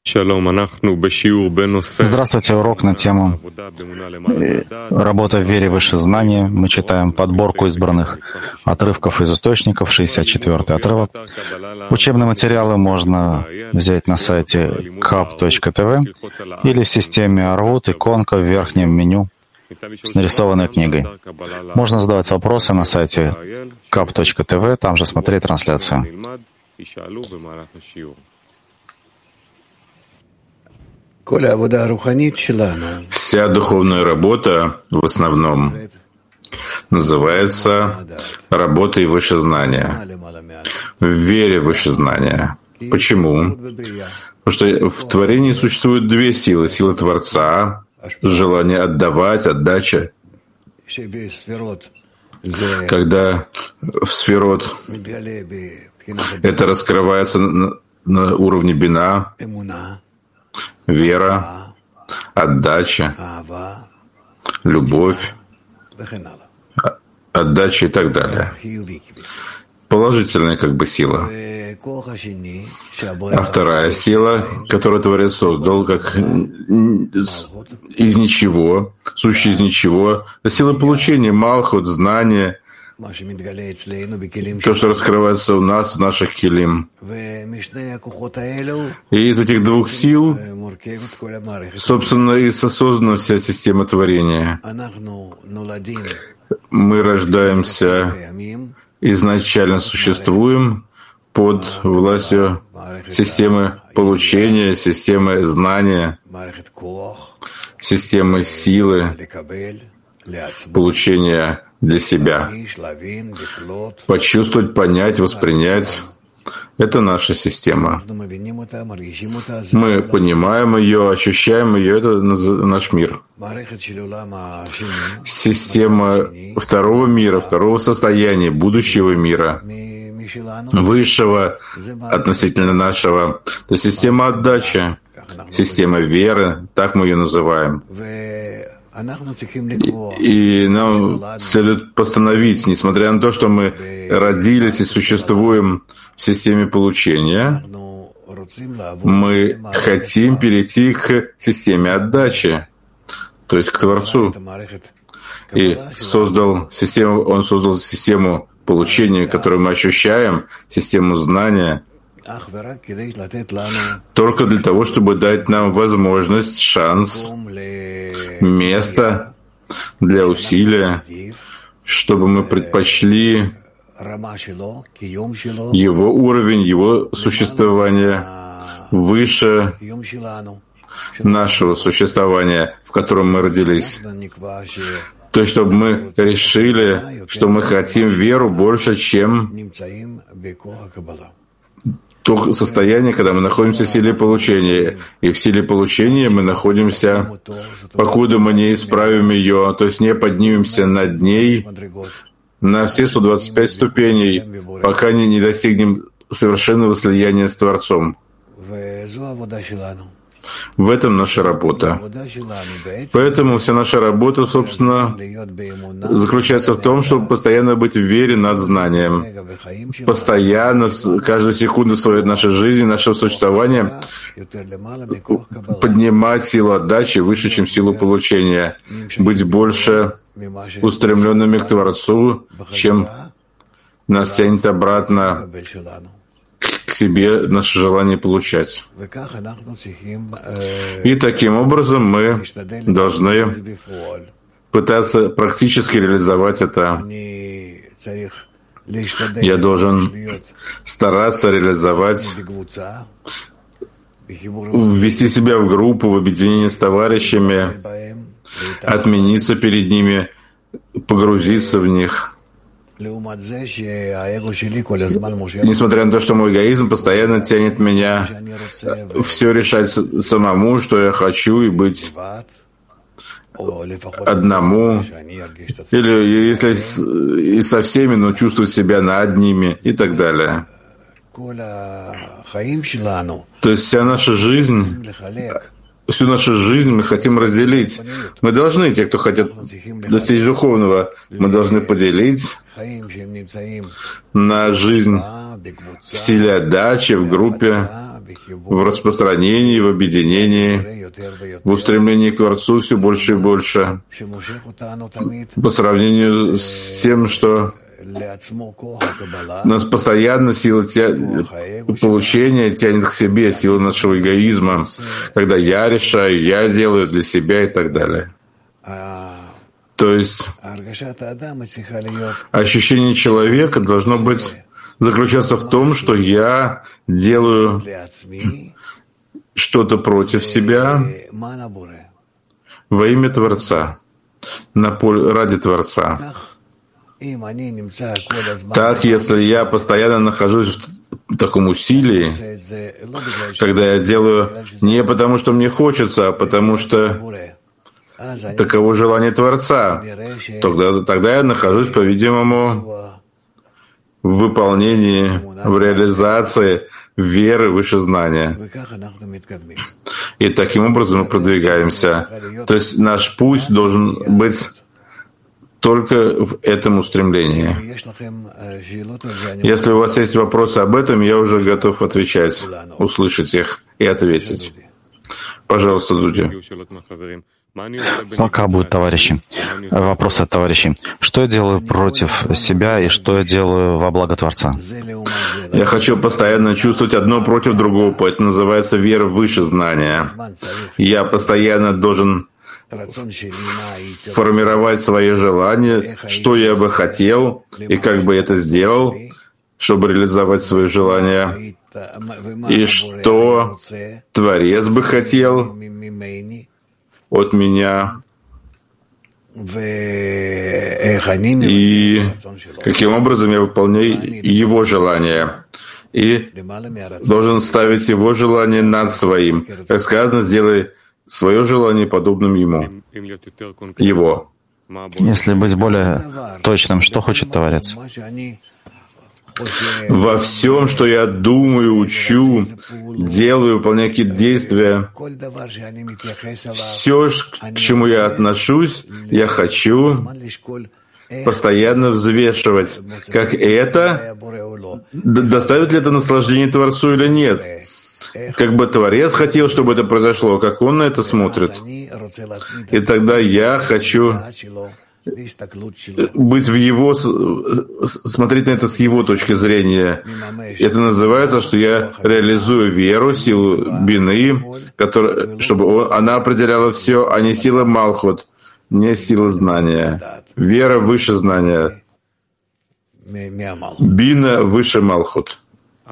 Здравствуйте, урок на тему «Работа в вере выше знания». Мы читаем подборку избранных отрывков из источников, 64-й отрывок. Учебные материалы можно взять на сайте kap.tv или в системе Арвут, иконка в верхнем меню с нарисованной книгой. Можно задавать вопросы на сайте kap.tv, там же смотреть трансляцию. Вся духовная работа в основном называется работой выше знания, в вере выше знания. Почему? Потому что в творении существуют две силы. Сила Творца, желание отдавать, отдача. Когда в сферот это раскрывается на уровне бина, вера, отдача, любовь, отдача и так далее. Положительная как бы сила. А вторая сила, которую Творец создал как из ничего, сущая из ничего, это сила получения, малхут, знания, то, что раскрывается у нас, в наших килим. И из этих двух сил, собственно, и создана вся система творения. Мы рождаемся, изначально существуем под властью системы получения, системы знания, системы силы, получения для себя. Почувствовать, понять, воспринять — это наша система. Мы понимаем ее, ощущаем ее — это наш мир. Система второго мира, второго состояния, будущего мира, высшего относительно нашего, это система отдачи, система веры, так мы ее называем. И нам следует постановить, несмотря на то, что мы родились и существуем в системе получения, мы хотим перейти к системе отдачи, то есть к Творцу. И он создал систему получения, которую мы ощущаем, систему знания, только для того, чтобы дать нам возможность, шанс, место для усилия, чтобы мы предпочли его уровень, его существование выше нашего существования, в котором мы родились. То есть, чтобы мы решили, что мы хотим веру больше, чем то состояние, когда мы находимся в силе получения. И в силе получения мы находимся, покуда мы не исправим ее, то есть не поднимемся над ней на все 125 ступеней, пока не достигнем совершенного слияния с Творцом. В этом наша работа. Поэтому вся наша работа, собственно, заключается в том, чтобы постоянно быть в вере над знанием. Постоянно, каждую секунду своей нашей жизни, нашего существования поднимать силу отдачи выше, чем силу получения. Быть больше устремленными к Творцу, чем нас тянет обратно к себе наше желание получать. И таким образом мы должны пытаться практически реализовать это. Я должен стараться реализовать, ввести себя в группу, в объединение с товарищами, отмениться перед ними, погрузиться в них. Несмотря на то, что мой эгоизм постоянно тянет меня все решать самому, что я хочу, и быть одному, или если и со всеми, но чувствовать себя над ними и так далее. То есть вся наша жизнь, всю нашу жизнь мы хотим разделить. Мы должны, те, кто хотят достичь духовного, мы должны поделить на жизнь в силе отдачи, в группе, в распространении, в объединении, в устремлении к Творцу все больше и больше, по сравнению с тем, что нас постоянно сила получения тянет к себе, сила нашего эгоизма, когда я решаю, я делаю для себя и так далее. То есть ощущение человека должно быть заключаться в том, что я делаю что-то против себя во имя Творца, ради Творца. Так, если я постоянно нахожусь в таком усилии, когда я делаю не потому, что мне хочется, а потому что таково желание Творца, тогда я нахожусь, по-видимому, в выполнении, в реализации веры выше знания. И таким образом мы продвигаемся. То есть наш путь должен быть только в этом устремлении. Если у вас есть вопросы об этом, я уже готов отвечать, услышать их и ответить. Пожалуйста, Дудя. Пока будут товарищи. Вопросы от товарищей. Что я делаю против себя и что я делаю во благо Творца? Я хочу постоянно чувствовать одно против другого, поэтому называется вера выше знания. Я постоянно должен формировать свои желания, что я бы хотел и как бы это сделал, чтобы реализовать свои желания, и что Творец бы хотел от меня, и каким образом я выполняю его желания. И должен ставить его желание над своим. Как сказано, сделай свое желание подобным ему. Его. Если быть более точным, что хочет Творец? Во всем, что я думаю, учу, делаю, выполняю какие-то действия, все, к чему я отношусь, я хочу постоянно взвешивать, как это, доставит ли это наслаждение Творцу или нет. Как бы Творец хотел, чтобы это произошло, как он на это смотрит. И тогда я хочу быть в его, смотреть на это с его точки зрения. Это называется, что я реализую веру, силу бины, чтобы она определяла все, а не сила Малхут, не сила знания. Вера выше знания. Бина выше Малхут.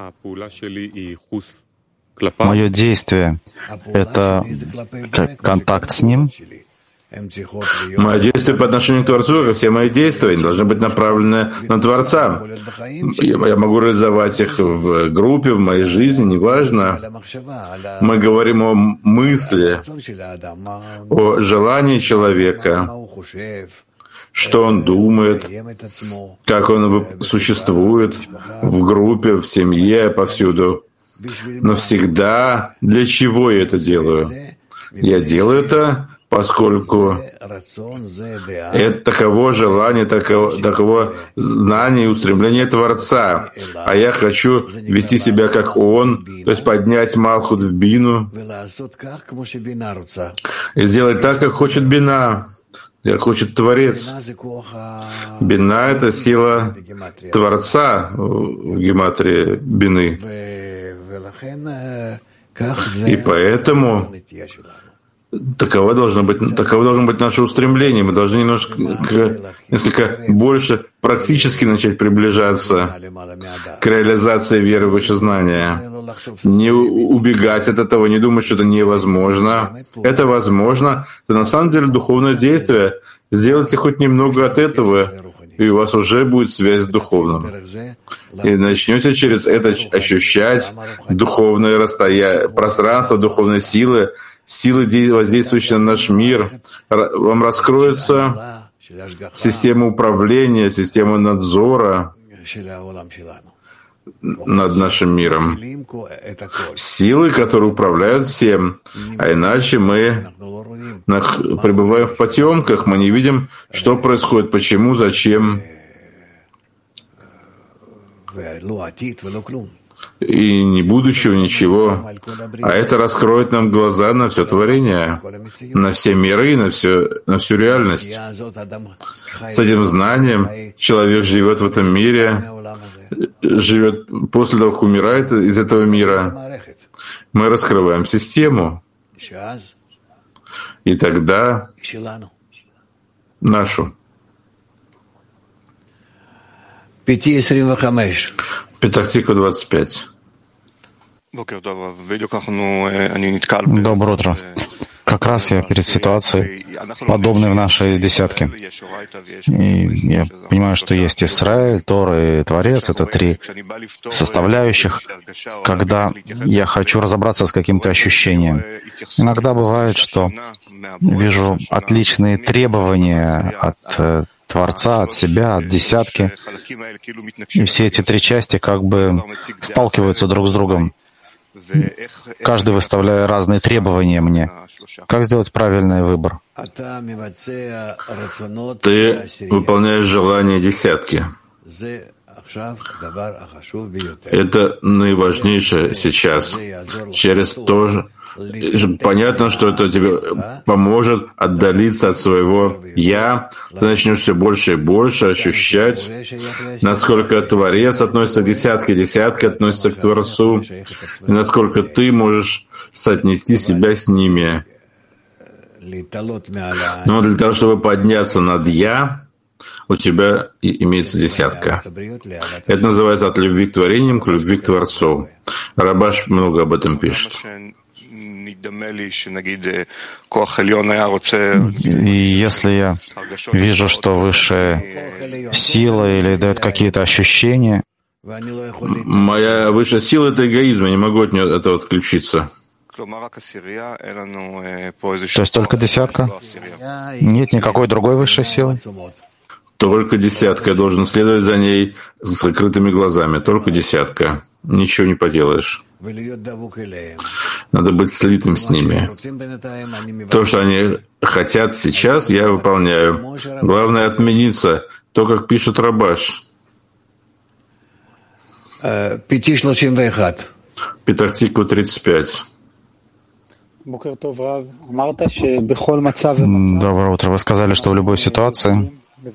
Мое действие — это контакт с ним. Мое действие по отношению к Творцу, как все мои действия, они должны быть направлены на Творца. Я могу реализовать их в группе, в моей жизни, неважно. Мы говорим о мысли, о желании человека, что он думает, как он существует в группе, в семье, повсюду. Но всегда для чего я это делаю? Я делаю это, поскольку это таково желание, таково знание и устремление Творца. А я хочу вести себя как Он, то есть поднять Малхут в бину и сделать так, как хочет бина, как хочет Творец. Бина — это сила Творца в гематрии бины. И поэтому таково должно быть наше устремление. Мы должны несколько больше практически начать приближаться к реализации веры выше знания. Не убегать от этого, не думать, что это невозможно. Это возможно. Это на самом деле духовное действие. Сделайте хоть немного от этого, и у вас уже будет связь с духовным. И начнете через это ощущать духовное пространство, духовные силы, воздействующие на наш мир. Вам раскроется система управления, система надзора над нашим миром. Силы, которые управляют всем. А иначе мы пребываем в потемках, мы не видим, что происходит, почему, зачем. и ни будущего, ничего. А это раскроет нам глаза на все творение, на все миры, на всю реальность. С этим знанием человек живет в этом мире, живет после того, как умирает из этого мира. Мы раскрываем систему, и тогда нашу. Петах-Тиква 25. Доброе утро. Как раз я перед ситуацией, подобной в нашей десятке. И я понимаю, что есть Израиль, Тора и Творец — это три составляющих. Когда я хочу разобраться с каким-то ощущением, иногда бывает, что вижу отличные требования от Творца, от себя, от десятки. И все эти три части как бы сталкиваются друг с другом, каждый выставляя разные требования мне. Как сделать правильный выбор? Ты выполняешь желания десятки. Это наиважнейшее сейчас. Через то же. Понятно, что это тебе поможет отдалиться от своего «я». Ты начнешь все больше и больше ощущать, насколько Творец относится к десятке, десятка относится к Творцу, и насколько ты можешь соотнести себя с ними. Но для того, чтобы подняться над «я», у тебя имеется десятка. Это называется от любви к творениям к любви к Творцу. Рабаш много об этом пишет. И если я вижу, что высшая сила или дает какие-то ощущения... Моя высшая сила — это эгоизм, я не могу от нее этого отключиться. То есть только десятка? Нет никакой другой высшей силы? Только десятка. Я должен следовать за ней с закрытыми глазами. Только десятка. Ничего не поделаешь. Надо быть слитым с ними. То, что они хотят сейчас, я выполняю. Главное — отмениться. То, как пишет Рабаш. Петах-Тиква 35. Доброе утро. Вы сказали, что в любой ситуации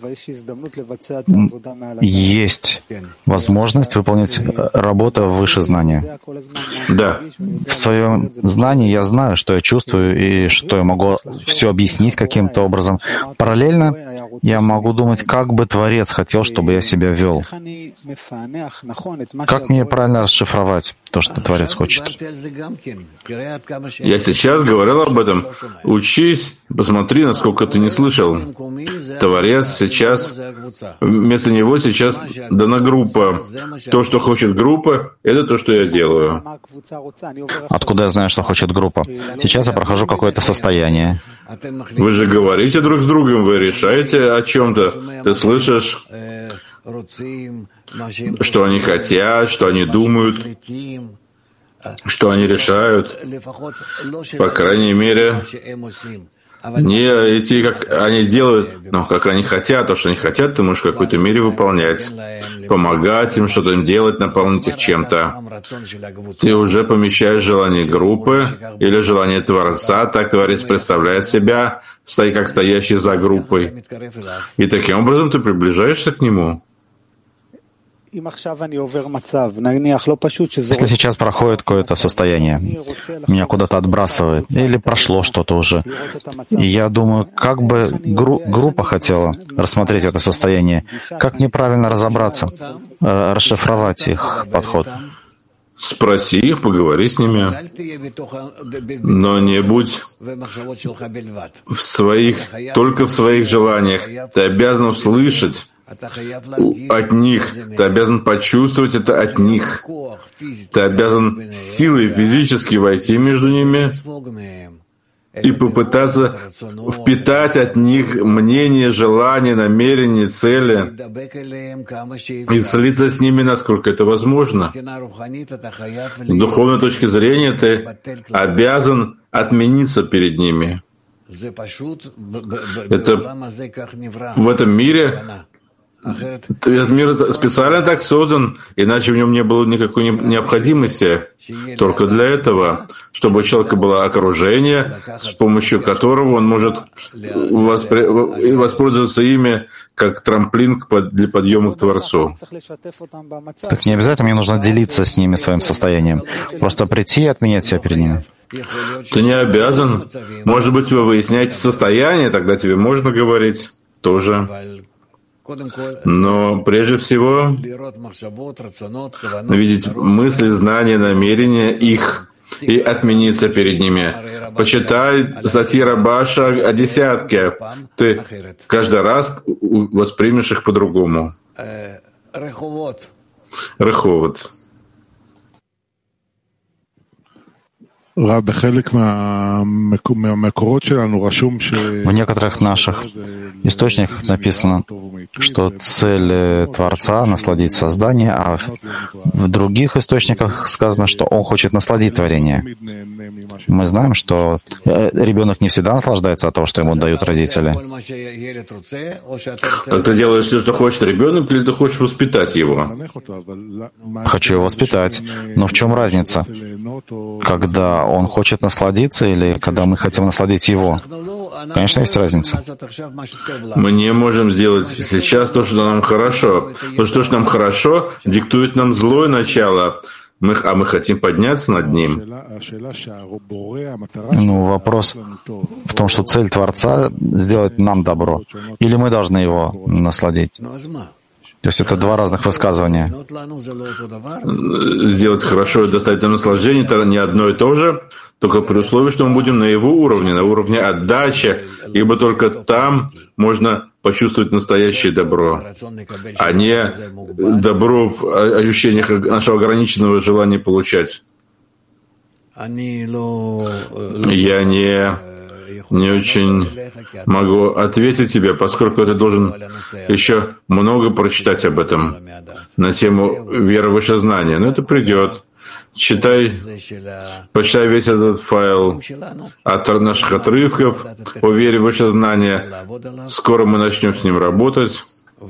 есть возможность выполнить работу выше знания. Да. В своем знании я знаю, что я чувствую и что я могу все объяснить каким-то образом. Параллельно я могу думать, как бы Творец хотел, чтобы я себя вел. Как мне правильно расшифровать то, что Творец хочет? Я сейчас говорил об этом. Учись, посмотри, насколько ты не слышал. Творец сейчас, вместо него сейчас дана группа. То, что хочет группа, это то, что я делаю. Откуда я знаю, что хочет группа? Сейчас я прохожу какое-то состояние. Вы же говорите друг с другом, вы решаете о чем-то. Ты слышишь, что они хотят, что они думают, что они решают. По крайней мере, не идти, как они делают, но как они хотят. То, что они хотят, ты можешь в какой-то мере выполнять. Помогать им, что-то им делать, наполнить их чем-то. Ты уже помещаешь желание группы или желание Творца. Так Творец представляет себя, как стоящий за группой. И таким образом ты приближаешься к нему. Если сейчас проходит какое-то состояние, меня куда-то отбрасывает, или прошло что-то уже, и я думаю, как бы группа хотела рассмотреть это состояние, как мне правильно разобраться, расшифровать их подход. Спроси их, поговори с ними, но не будь только в своих желаниях. Ты обязан услышать от них, ты обязан почувствовать это от них. Ты обязан силой физически войти между ними и попытаться впитать от них мнение, желание, намерение, цели и слиться с ними, насколько это возможно. С духовной точки зрения ты обязан отмениться перед ними. Это в этом мире Этот мир специально так создан, иначе в нем не было никакой необходимости. Только для этого, чтобы у человека было окружение, с помощью которого он может воспользоваться ими как трамплин для подъема к Творцу. Так не обязательно мне нужно делиться с ними своим состоянием. Просто прийти и отменять себя перед ними. Ты не обязан. Может быть, вы выясняете состояние, тогда тебе можно говорить тоже. Но прежде всего видеть мысли, знания, намерения их и отмениться перед ними. Почитай статьи Рабаша о десятке. Ты каждый раз воспримешь их по-другому. Реховод. В некоторых наших источниках написано, что цель Творца — насладить создание, а в других источниках сказано, что Он хочет насладить творение. Мы знаем, что ребенок не всегда наслаждается от того, что ему дают родители. Так ты делаешь все, что хочет ребенок, или ты хочешь воспитать его? Хочу его воспитать. Но в чем разница? Когда он хочет насладиться или когда мы хотим насладить его? Конечно, есть разница. Мы не можем сделать сейчас то, что нам хорошо. Потому что то, что нам хорошо, диктует нам злое начало, а мы хотим подняться над ним. Ну, вопрос в том, что цель Творца — сделать нам добро. Или мы должны его насладить? То есть это два разных высказывания. Сделать хорошо и достать нам наслаждение — это не одно и то же, только при условии, что мы будем на его уровне, на уровне отдачи, ибо только там можно почувствовать настоящее добро, а не добро в ощущениях нашего ограниченного желания получать. Я не очень могу ответить тебе, поскольку ты должен еще много прочитать об этом на тему веры в высшее знание. Но это придет. Почитай весь этот файл от наших отрывков о вере в высшее знание. Скоро мы начнем с ним работать.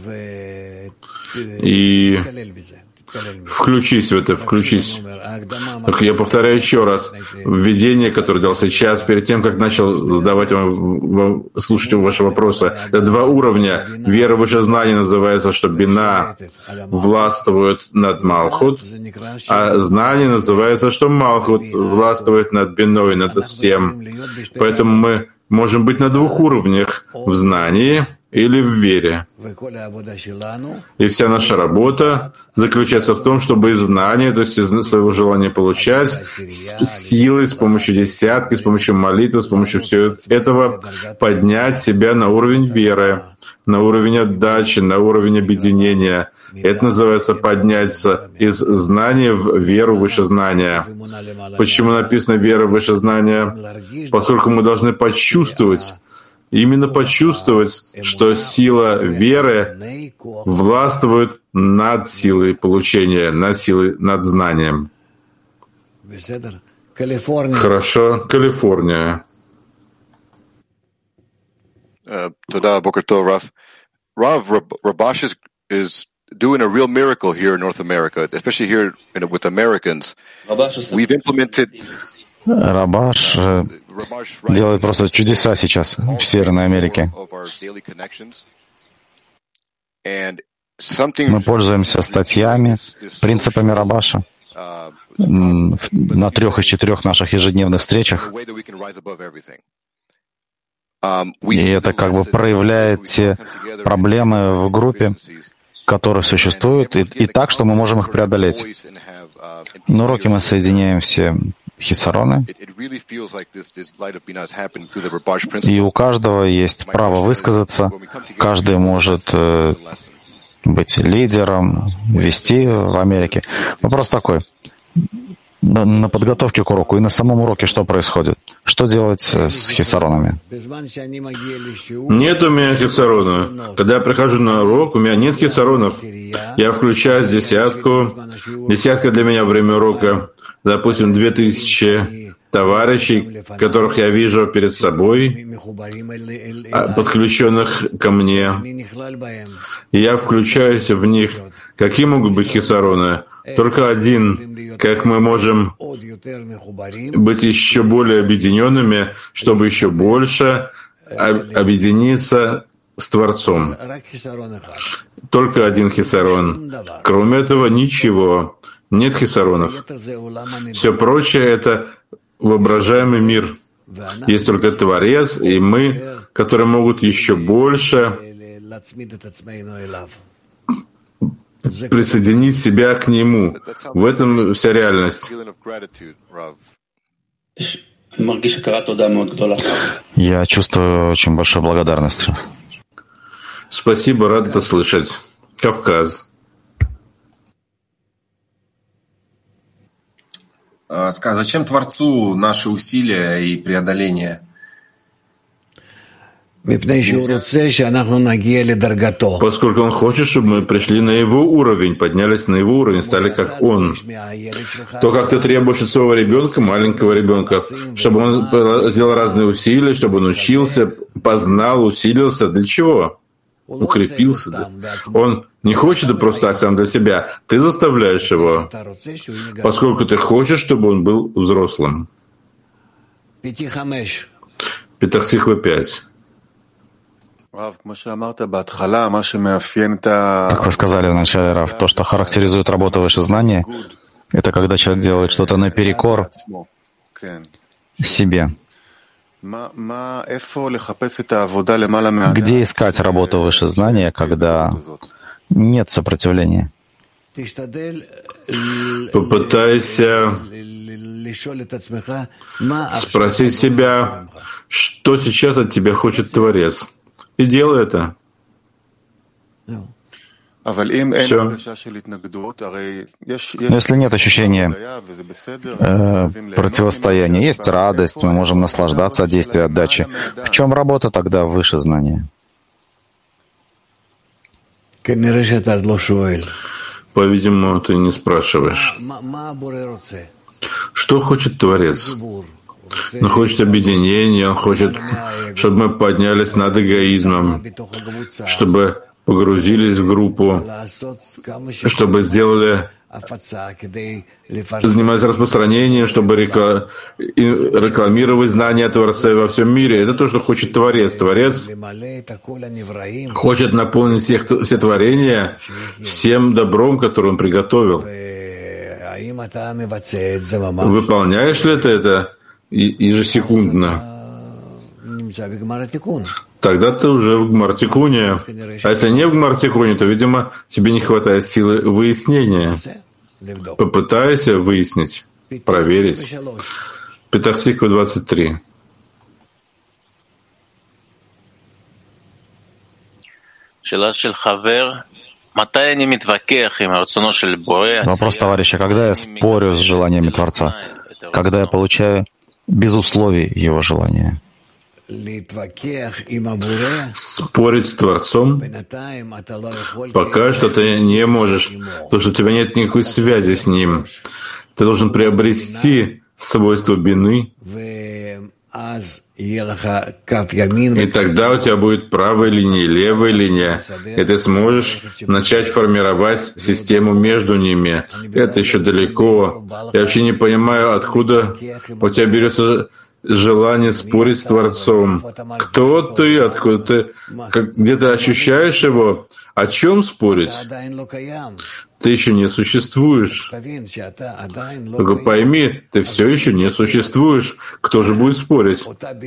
И включись в это, включись. Только я повторяю еще раз. Введение, которое дал сейчас, перед тем, как начал задавать вам, слушать ваши вопросы, это два уровня. Вера в высшее знание называется, что бина властвует над Малхут, а знание называется, что Малхут властвует над биной, над всем. Поэтому мы можем быть на двух уровнях: в знании или в вере. И вся наша работа заключается в том, чтобы из знания, то есть из своего желания получать, с силой, с помощью десятки, с помощью молитвы, с помощью всего этого поднять себя на уровень веры, на уровень отдачи, на уровень объединения. Это называется подняться из знания в веру выше знания. Почему написано «вера выше знания»? Поскольку мы должны почувствовать, именно почувствовать, что сила веры властвует над силой получения, над знанием. Хорошо, Калифорния. Toda, Boker Tov, Rav. Rabash is doing a real miracle here in North America, especially here with Americans. We've implemented. Рабаш делает просто чудеса сейчас в Северной Америке. Мы пользуемся статьями, принципами Рабаша на 3 из 4 наших ежедневных встречах. И это как бы проявляет те проблемы в группе, которые существуют, и так, что мы можем их преодолеть. На уроке мы соединяем все хисароны, и у каждого есть право высказаться, каждый может быть лидером, вести в Америке. Вопрос такой: на подготовке к уроку и на самом уроке что происходит? Что делать с хисаронами? Нет у меня хисарона. Когда я прихожу на урок, у меня нет хисаронов. Я включаю десятку. Десятка для меня время урока, допустим, 2000 товарищей, которых я вижу перед собой, подключенных ко мне. И я включаюсь в них. Какие могут быть хисароны? Только один. Как мы можем быть еще более объединенными, чтобы еще больше объединиться с Творцом. Только один хисарон. Кроме этого, ничего. Нет хисаронов. Все прочее — это воображаемый мир. Есть только Творец и мы, которые могут еще больше присоединить себя к Нему. В этом вся реальность. Я чувствую очень большую благодарность. Спасибо, рад это слышать. Кавказ. Зачем Творцу наши усилия и преодоления? Поскольку Он хочет, чтобы мы пришли на Его уровень, поднялись на Его уровень, стали как Он. То, как ты требуешь от своего ребенка, маленького ребенка, чтобы он сделал разные усилия, чтобы он учился, познал, усилился. Для чего? Укрепился. Да? Он не хочет это просто так сам для себя. Ты заставляешь его, поскольку ты хочешь, чтобы он был взрослым. Петах-Тиква 5. Как вы сказали вначале, Рав, то, что характеризует работу вышезнания, это когда человек делает что-то наперекор себе. Где искать работу вышезнания, когда нет сопротивления? Попытайся спросить себя, что сейчас от тебя хочет Творец. И делай это. Все. Но если нет ощущения противостояния, есть радость, мы можем наслаждаться от действия отдачи. В чем работа тогда выше знания? По-видимому, ты не спрашиваешь. Что хочет Творец? Он хочет объединения, он хочет, чтобы мы поднялись над эгоизмом, чтобы погрузились в группу, чтобы сделали, занимались распространением, чтобы рекламировать знания о Творце во всем мире. Это то, что хочет Творец. Творец хочет наполнить все творения всем добром, которое Он приготовил. Выполняешь ли ты это ежесекундно? Тогда ты уже в Гмар-Тикуне. А если не в Гмар-Тикуне, то, видимо, тебе не хватает силы выяснения. Попытайся выяснить, проверить. Петах-Тиква 23. Вопрос товарища: когда я спорю с желаниями Творца? Когда я получаю без условий Его желания? Спорить с Творцом, пока что ты не можешь, потому что у тебя нет никакой связи с Ним. Ты должен приобрести свойство бины, и тогда у тебя будет правая линия, левая линия, и ты сможешь начать формировать систему между ними. Это еще далеко. Я вообще не понимаю, откуда у тебя берется желание спорить с Творцом. Кто ты? Откуда ты? Где ты ощущаешь его? О чем спорить? Ты еще не существуешь. Только пойми, ты все еще не существуешь. Кто же будет спорить?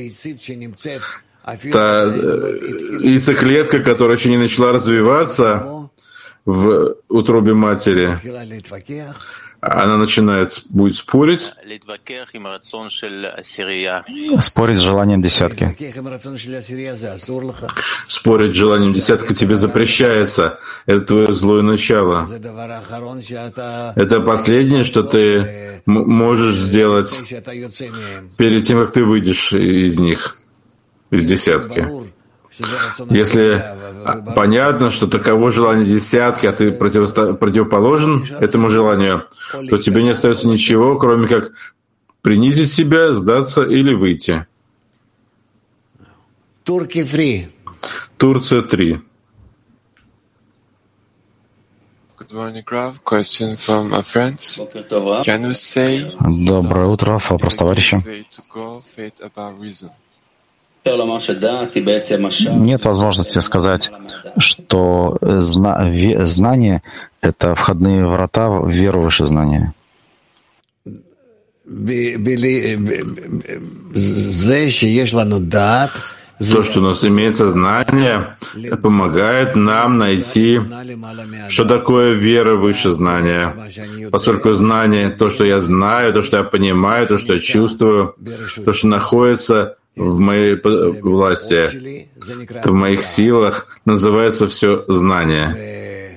Та яйцеклетка, которая еще не начала развиваться в утробе матери, она будет спорить. Спорить с желанием десятки. Спорить с желанием десятки тебе запрещается. Это твое злое начало. Это последнее, что ты можешь сделать перед тем, как ты выйдешь из них, из десятки. Если понятно, что таково желание десятки, а ты противоположен этому желанию, то тебе не остается ничего, кроме как принизить себя, сдаться или выйти. Турция 3. Good morning, Rav. Question from a friend. Can you say Доброе утро, вопрос товарища. Нет возможности сказать, что знание — это входные врата в веру выше знания. То, что у нас имеется знание, помогает нам найти, что такое вера выше знания. Поскольку знание, то, что я знаю, то, что я понимаю, то, что я чувствую, то, что находится в моей власти, в моих силах, называется все знание.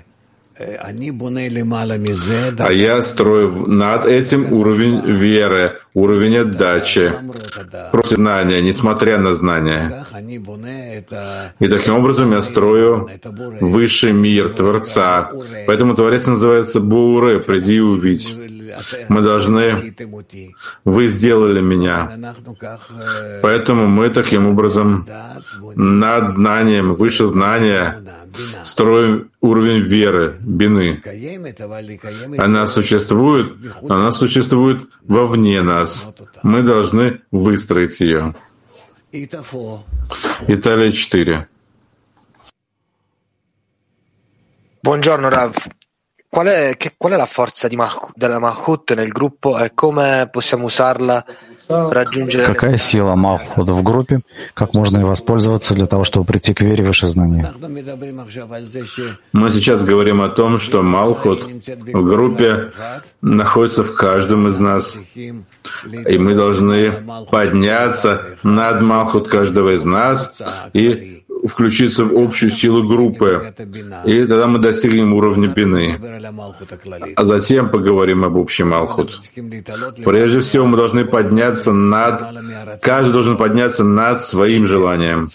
А я строю над этим уровень веры, уровень отдачи, против знания, несмотря на знание. И таким образом я строю высший мир Творца. Поэтому Творец называется Буре, приди и увидь. Мы должны... Вы сделали меня. Поэтому мы таким образом над знанием, выше знания, строим уровень веры, бины. Она существует вовне нас. Мы должны выстроить ее. Италия 4. Buongiorno Rav. Qual è la forza della Malchut nel gruppo e come possiamo usarla per raggiungere... Какая сила Малхут в группе? Как можно ей воспользоваться для того, чтобы прийти к вере выше знания? Мы сейчас говорим о том, что Малхут в группе находится в каждом из нас. И мы должны подняться над Малхут каждого из нас и включиться в общую силу группы. И тогда мы достигнем уровня бины. А затем поговорим об общей Малхут. Прежде всего мы должны подняться каждый должен подняться над своим желанием,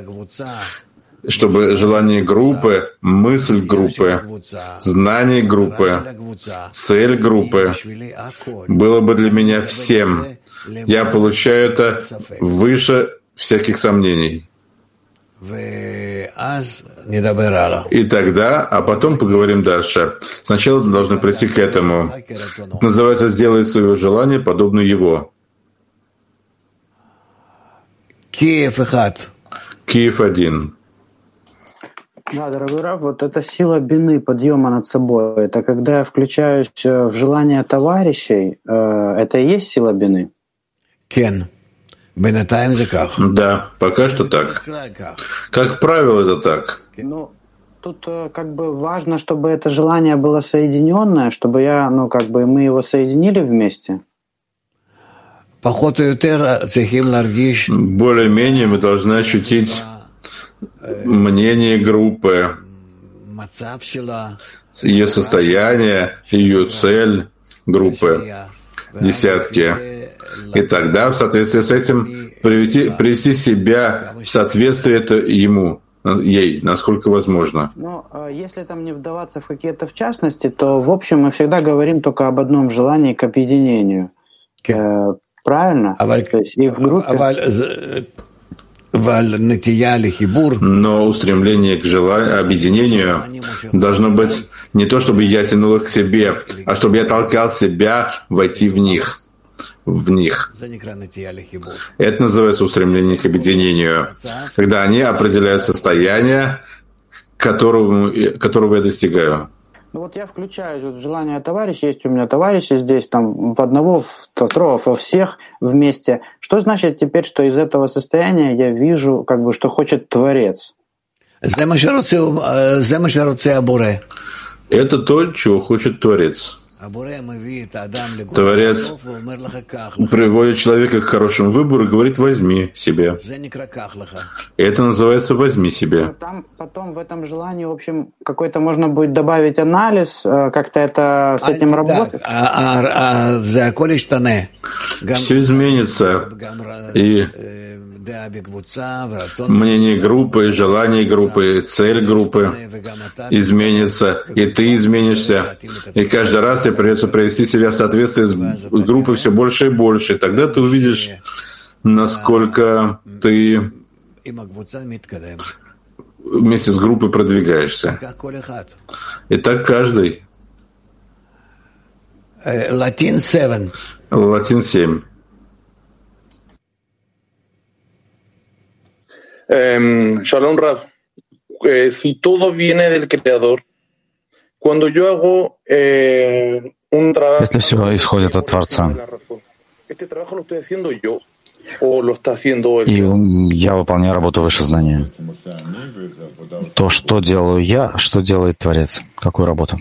чтобы желание группы, мысль группы, знание группы, цель группы было бы для меня всем. Я получаю это выше всяких сомнений. И тогда, а потом поговорим дальше. Сначала мы должны прийти к этому. Это называется «сделай свое желание подобно его». Киев 1. Да, дорогой Рав, вот эта сила бины, подъема над собой, это когда я включаюсь в желание товарищей, это и есть сила бины? Да, пока что так. Как правило, это так. Ну, тут как бы важно, чтобы это желание было соединенное, чтобы мы его соединили вместе. Более-менее мы должны ощутить мнение группы, ее состояние, ее цель группы, десятки. И тогда, в соответствии с этим, привести себя в соответствие это ей, насколько возможно. Но если там не вдаваться в какие-то в частности, то, в общем, мы всегда говорим только об одном желании к объединению. Правильно? То есть и в группе... Но устремление к объединению должно быть не то, чтобы я тянул их к себе, а чтобы я толкал себя войти в них. Это называется устремление к объединению, когда они определяют состояние, которого я достигаю. Ну вот я включаюсь в желание товарища, есть у меня товарищи здесь, там, в одного, в второго, во всех вместе. Что значит теперь, что из этого состояния я вижу, что хочет Творец? Это то, чего хочет Творец. Творец приводит человека к хорошему выбору и говорит: возьми себе. Это называется «возьми себе». Потом в этом желании, в общем, какой-то можно будет добавить анализ, как-то это с этим работать. Все изменится. И мнение группы, желание группы, цель группы изменится, и ты изменишься. И каждый раз я тебе придется привести себя в соответствие с группой все больше и больше. И тогда ты увидишь, насколько ты вместе с группой продвигаешься. И так каждый. Латин 7. Латин 7. Shalom Rav. Si todo viene del Creador, cuando yo hago un trabajo, Если все исходит от Творца, este trabajo lo estoy haciendo yo o lo está haciendo и él. я выполняю работу выше знания, то что делаю я, что делает Творец? Какую работу?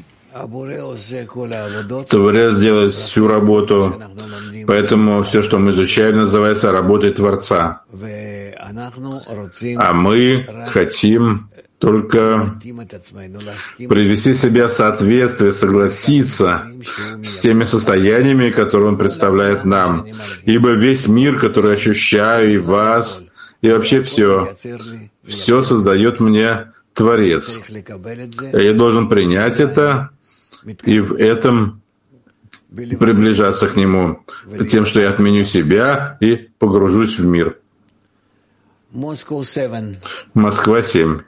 Творец делает всю работу, поэтому все, что мы изучаем, называется работой Творца. А мы хотим только привести себя в соответствие, согласиться с теми состояниями, которые Он представляет нам. Ибо весь мир, который ощущаю, и вас, и вообще все создает мне Творец. Я должен принять это и в этом приближаться к Нему, тем, что я отменю себя и погружусь в мир. Москва 7.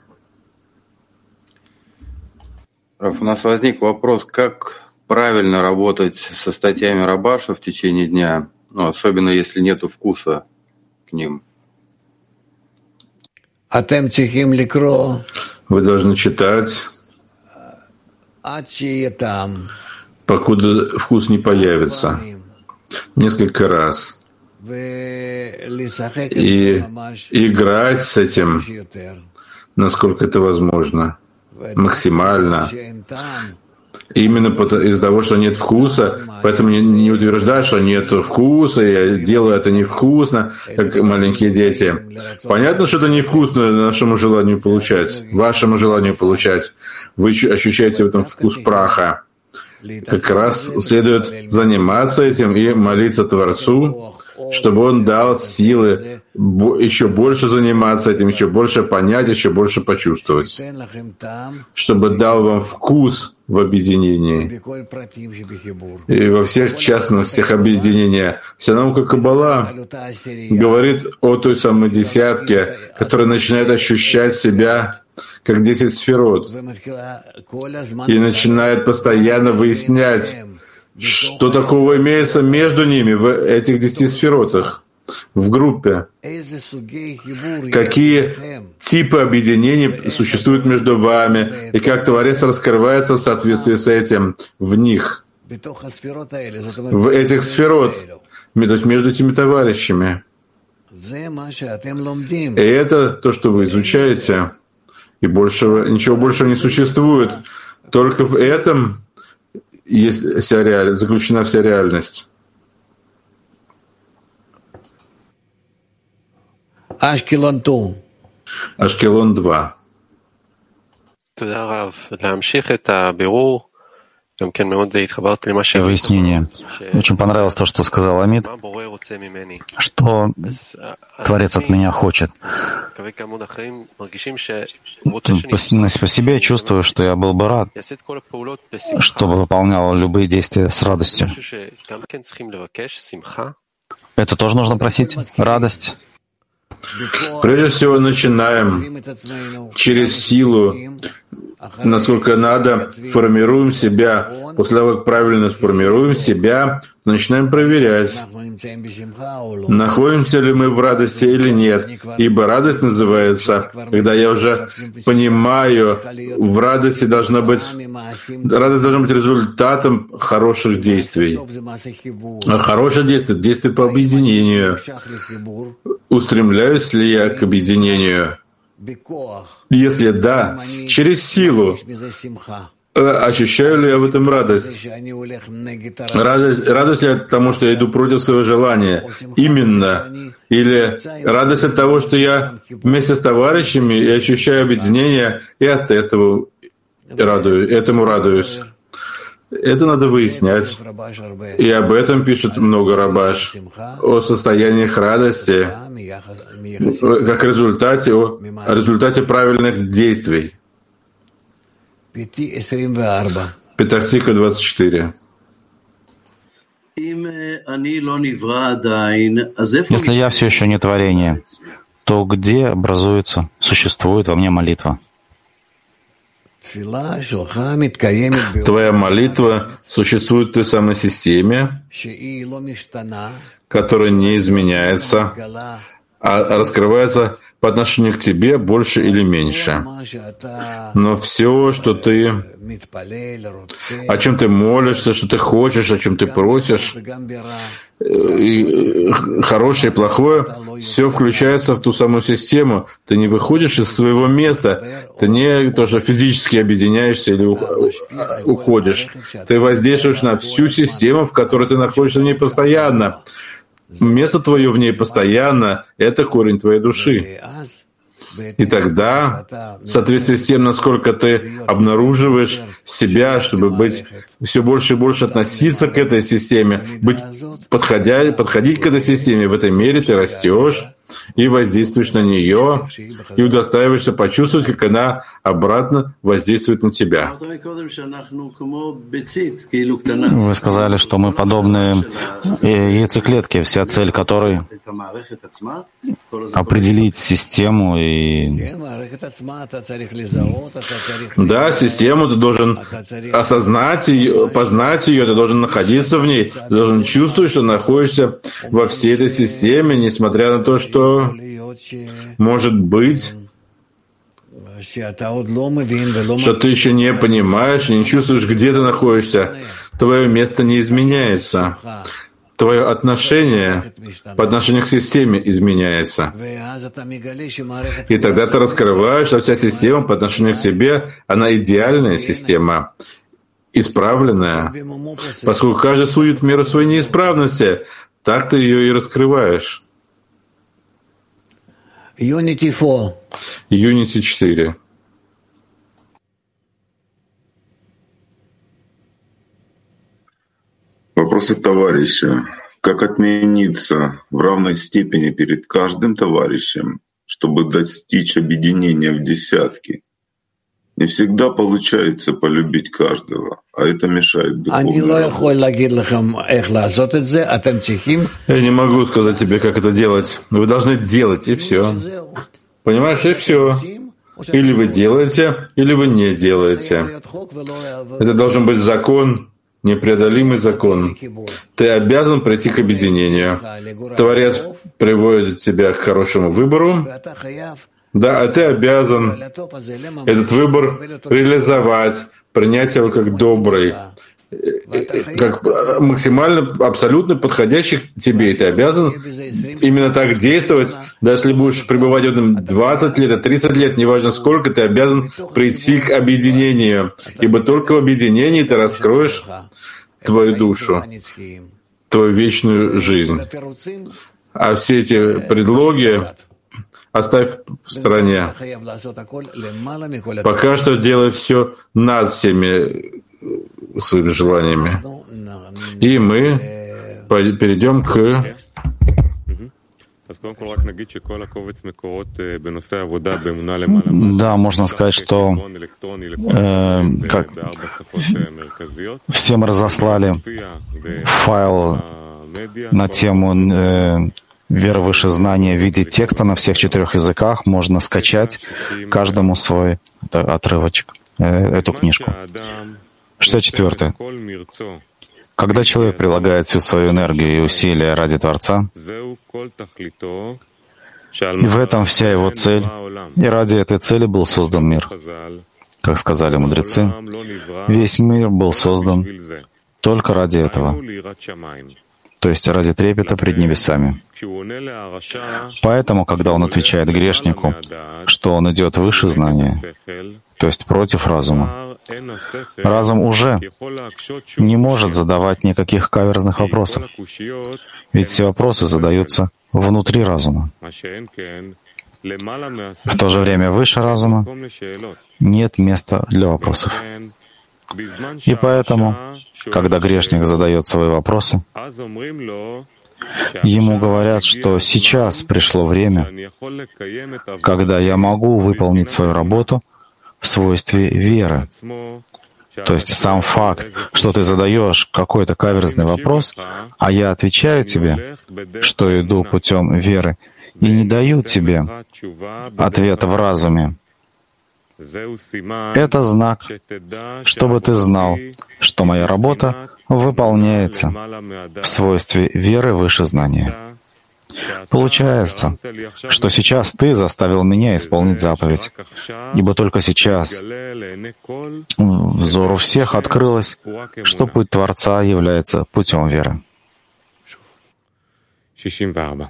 У нас возник вопрос, как правильно работать со статьями Рабаша в течение дня, особенно если нет вкуса к ним. Вы должны читать, покуда вкус не появится, несколько раз. И играть с этим, насколько это возможно, максимально. Именно из-за того, что нет вкуса, поэтому не утверждаю, что нет вкуса, я делаю это невкусно, как маленькие дети. Понятно, что это невкусно нашему желанию получать, вашему желанию получать. Вы ощущаете в этом вкус праха. Как раз следует заниматься этим и молиться Творцу, чтобы Он дал силы еще больше заниматься этим, еще больше понять, еще больше почувствовать, чтобы дал вам вкус в объединении и во всех частностях объединения. Вся наука Каббала говорит о той самой десятке, которая начинает ощущать себя как 10 сферот и начинает постоянно выяснять, что такого имеется между ними в этих 10 сферотах, в группе. Какие типы объединений существуют между вами, и как Творец раскрывается в соответствии с этим в них, в этих сферот, то есть между этими товарищами. И это то, что вы изучаете, и ничего большего не существует. Только в этом есть заключена вся реальность. Ашкелон 2. Ашкелон 2. Выяснение. Очень понравилось то, что сказал Амид, что Творец от меня хочет. По себе я чувствую, что я был бы рад, чтобы выполнял любые действия с радостью. Это тоже нужно просить? Радость? Прежде всего, начинаем через силу, насколько надо, формируем себя. После того, как правильно сформируем себя, начинаем проверять, находимся ли мы в радости или нет. Ибо радость называется, когда я уже понимаю, в радости радость должна быть результатом хороших действий. А хорошее действие — действие по объединению. Устремляюсь ли я к объединению? Если да, через силу. Ощущаю ли я в этом радость? Радость ли от того, что я иду против своего желания? Именно. Или радость от того, что я вместе с товарищами и ощущаю объединение, и от этого этому радуюсь. Это надо выяснять. И об этом пишет много Рабаш. О состояниях радости, как о результате правильных действий. Петахтиква 24. Если я все еще не творение, то где образуется, существует во мне молитва? Твоя молитва существует в той самой системе, которая не изменяется, а раскрывается по отношению к тебе больше или меньше. Но все, что ты, о чем ты молишься, что ты хочешь, о чем ты просишь, и хорошее и плохое, все включается в ту самую систему. Ты не выходишь из своего места, ты не тоже физически объединяешься или уходишь. Ты воздействуешь на всю систему, в которой ты находишься в ней постоянно. Место твое в ней постоянно — это корень твоей души. И тогда, в соответствии с тем, насколько ты обнаруживаешь себя, чтобы быть все больше и больше относиться к этой системе, подходить к этой системе, в этой мере ты растешь и воздействуешь на нее, и удостаиваешься почувствовать, как она обратно воздействует на тебя. Вы сказали, что мы подобны яйцеклетке, вся цель которой — определить систему и... Да, систему ты должен осознать ее, познать ее, ты должен находиться в ней, ты должен чувствовать, что находишься во всей этой системе, несмотря на то, что может быть, что ты еще не понимаешь, не чувствуешь, где ты находишься. Твое место не изменяется. Твое отношение по отношению к системе изменяется. И тогда ты раскрываешь, что вся система по отношению к тебе, она идеальная система, исправленная. Поскольку каждый судит в меру своей неисправности, так ты ее и раскрываешь. Unity 4. Unity 4. Вопрос от товарища. Как отмениться в равной степени перед каждым товарищем, чтобы достичь объединения в десятки? Не всегда получается полюбить каждого, а это мешает духовной работе. Я не могу сказать тебе, как это делать. Вы должны делать, и все. Понимаешь, и все. Или вы делаете, или вы не делаете. Это должен быть закон, непреодолимый закон. Ты обязан прийти к объединению. Творец приводит тебя к хорошему выбору. Да, а ты обязан этот выбор реализовать, принять его как добрый, как максимально, абсолютно подходящий к тебе. И ты обязан именно так действовать. Даже если будешь пребывать в этом 20 лет, 30 лет, неважно сколько, ты обязан прийти к объединению. Ибо только в объединении ты раскроешь твою душу, твою вечную жизнь. А все эти предлоги оставь в стороне. Пока что делай все над всеми своими желаниями. И мы перейдем к... Да, можно сказать, что как всем разослали файл на тему «Вера выше знания» в виде текста на всех 4 языках. Можно скачать каждому свой отрывочек, эту книжку. 64. Когда человек прилагает всю свою энергию и усилия ради Творца, и в этом вся его цель, и ради этой цели был создан мир. Как сказали мудрецы, весь мир был создан только ради этого, то есть ради трепета пред небесами. Поэтому, когда он отвечает грешнику, что он идет выше знания, то есть против разума, разум уже не может задавать никаких каверзных вопросов, ведь все вопросы задаются внутри разума. В то же время выше разума нет места для вопросов. И поэтому, когда грешник задает свои вопросы, ему говорят, что сейчас пришло время, когда я могу выполнить свою работу в свойстве веры, То есть сам факт, что ты задаешь какой-то каверзный вопрос, а я отвечаю тебе, что иду путем веры, и не даю тебе ответа в разуме. Это знак, чтобы ты знал, что моя работа выполняется в свойстве веры выше знания. Получается, что сейчас ты заставил меня исполнить заповедь, ибо только сейчас взору всех открылось, что путь Творца является путем веры. 64.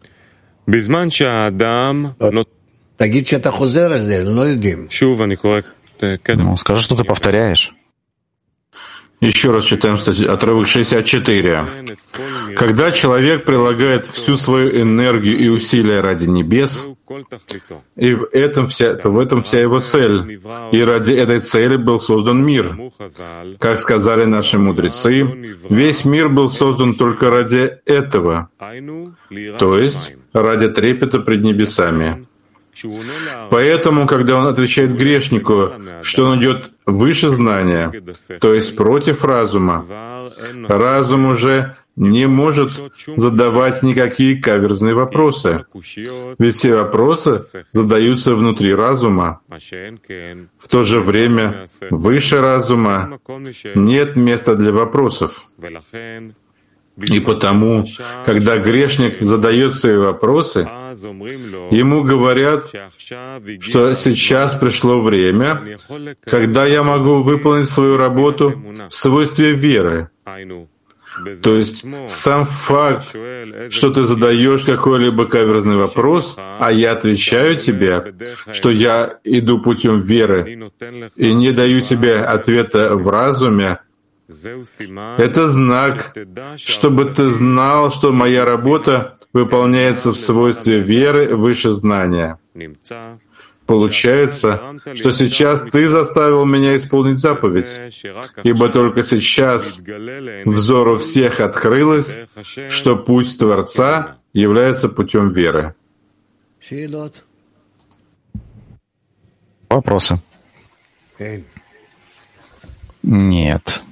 Скажи, что ты повторяешь. Еще раз читаем отрывок 64. Когда человек прилагает всю свою энергию и усилия ради небес, и в этом вся его цель, и ради этой цели был создан мир. Как сказали наши мудрецы, весь мир был создан только ради этого, то есть ради трепета пред небесами. Поэтому, когда он отвечает грешнику, что он идет выше знания, то есть против разума, разум уже не может задавать никакие каверзные вопросы, ведь все вопросы задаются внутри разума. В то же время выше разума нет места для вопросов. И потому, когда грешник задает свои вопросы, ему говорят, что сейчас пришло время, когда я могу выполнить свою работу в свойстве веры. То есть сам факт, что ты задаешь какой-либо каверзный вопрос, а я отвечаю тебе, что я иду путем веры и не даю тебе ответа в разуме, это знак, чтобы ты знал, что моя работа выполняется в свойстве веры выше знания. Получается, что сейчас ты заставил меня исполнить заповедь, ибо только сейчас взору всех открылось, что путь Творца является путем веры. Вопросы? Нет.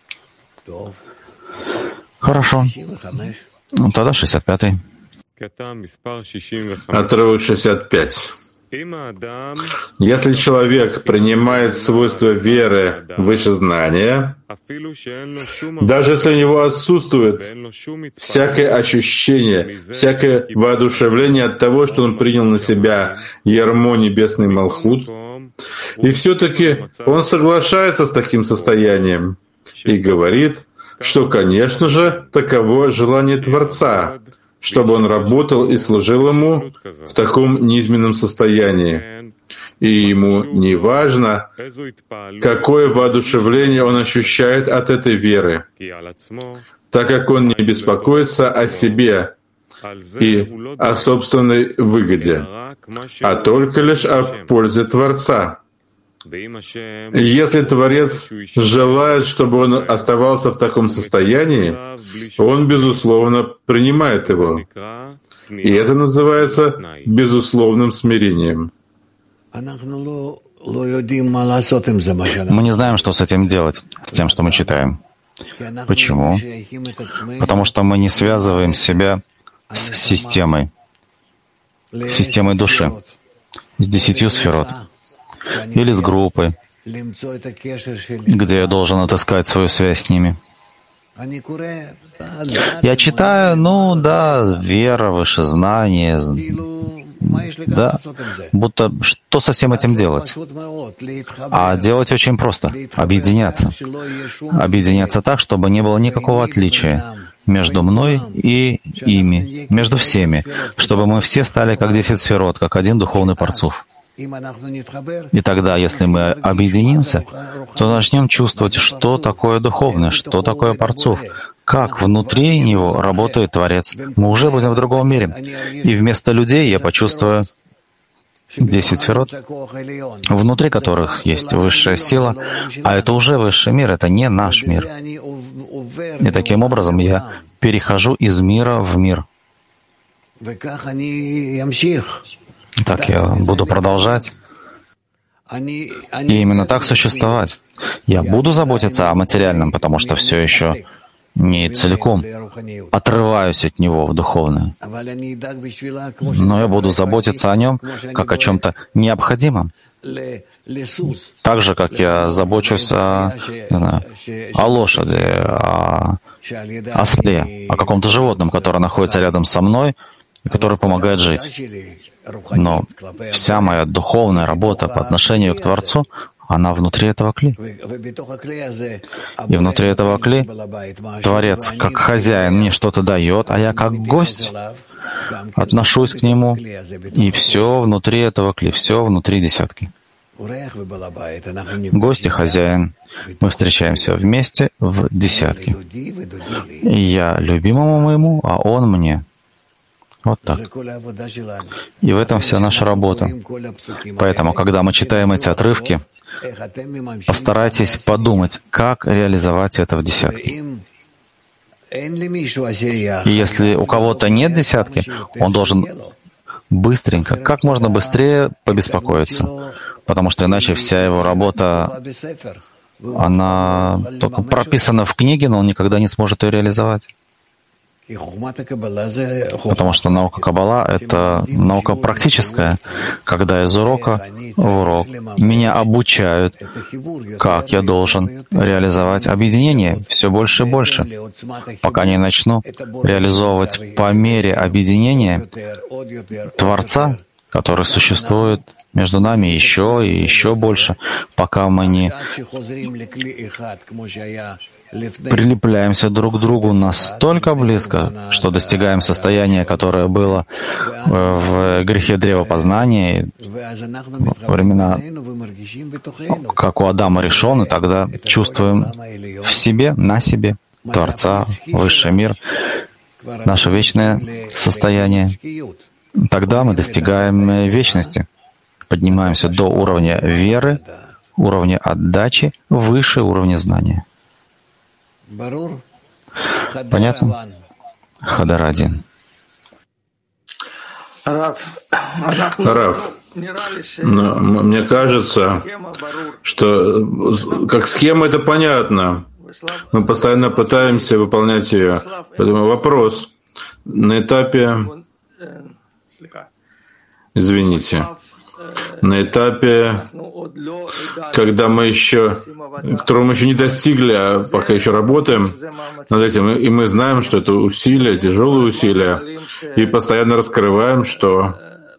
Хорошо. Тогда 65-й. Отрывок 65. Если человек принимает свойства веры выше знания, даже если у него отсутствует всякое ощущение, всякое воодушевление от того, что он принял на себя ярмо небесный Малхут, и все-таки он соглашается с таким состоянием и говорит, что, конечно же, таково желание Творца, чтобы он работал и служил ему в таком низменном состоянии. И ему не важно, какое воодушевление он ощущает от этой веры, так как он не беспокоится о себе и о собственной выгоде, а только лишь о пользе Творца. Если Творец желает, чтобы он оставался в таком состоянии, он, безусловно, принимает его. И это называется безусловным смирением. Мы не знаем, что с этим делать, с тем, что мы читаем. Почему? Потому что мы не связываем себя с системой души, с 10 сферот, или с группой, где я должен отыскать свою связь с ними. Я читаю, вера, выше знание, да, будто что со всем этим делать? А делать очень просто — объединяться. Объединяться так, чтобы не было никакого отличия между мной и ими, между всеми, чтобы мы все стали как 10 сферот, как один духовный парцуф. И тогда, если мы объединимся, то начнем чувствовать, что такое духовное, что такое парцуф, как внутри него работает Творец. Мы уже будем в другом мире. И вместо людей я почувствую 10 сферот, внутри которых есть высшая сила, а это уже высший мир, это не наш мир. И таким образом я перехожу из мира в мир. Так я буду продолжать. И именно так существовать. Я буду заботиться о материальном, потому что все еще не целиком отрываюсь от него в духовное. Но я буду заботиться о нем как о чем-то необходимом. Так же, как я забочусь о лошади, о осле, о каком-то животном, которое находится рядом со мной и которое помогает жить. Но вся моя духовная работа по отношению к Творцу, она внутри этого кли. И внутри этого кли Творец, как хозяин, мне что-то дает, а я как гость отношусь к нему. И все внутри этого кли, все внутри десятки. Гость и хозяин. Мы встречаемся вместе в десятке. И я любимому моему, а он мне. Вот так. И в этом вся наша работа. Поэтому, когда мы читаем эти отрывки, постарайтесь подумать, как реализовать это в десятке. И если у кого-то нет десятки, он должен быстренько, как можно быстрее побеспокоиться, потому что иначе вся его работа, она только прописана в книге, но он никогда не сможет ее реализовать. Потому что наука Каббала — это наука практическая, когда из урока в урок меня обучают, как я должен реализовать объединение все больше и больше, пока не начну реализовывать по мере объединения Творца, который существует между нами еще и еще больше, пока мы не прилепляемся друг к другу настолько близко, что достигаем состояния, которое было в грехе древа познания, во времена, как у Адама решен, и тогда чувствуем в себе, на себе Творца, высший мир, наше вечное состояние. Тогда мы достигаем вечности, поднимаемся до уровня веры, уровня отдачи, выше уровня знания. Понятно? Хадар 1. Рав, но мне кажется, что как схема это понятно. Мы постоянно пытаемся выполнять ее. Поэтому вопрос на этапе... Извините. На этапе, когда мы еще, которого мы еще не достигли, а пока еще работаем над этим, и мы знаем, что это усилия, тяжелые усилия, и постоянно раскрываем, что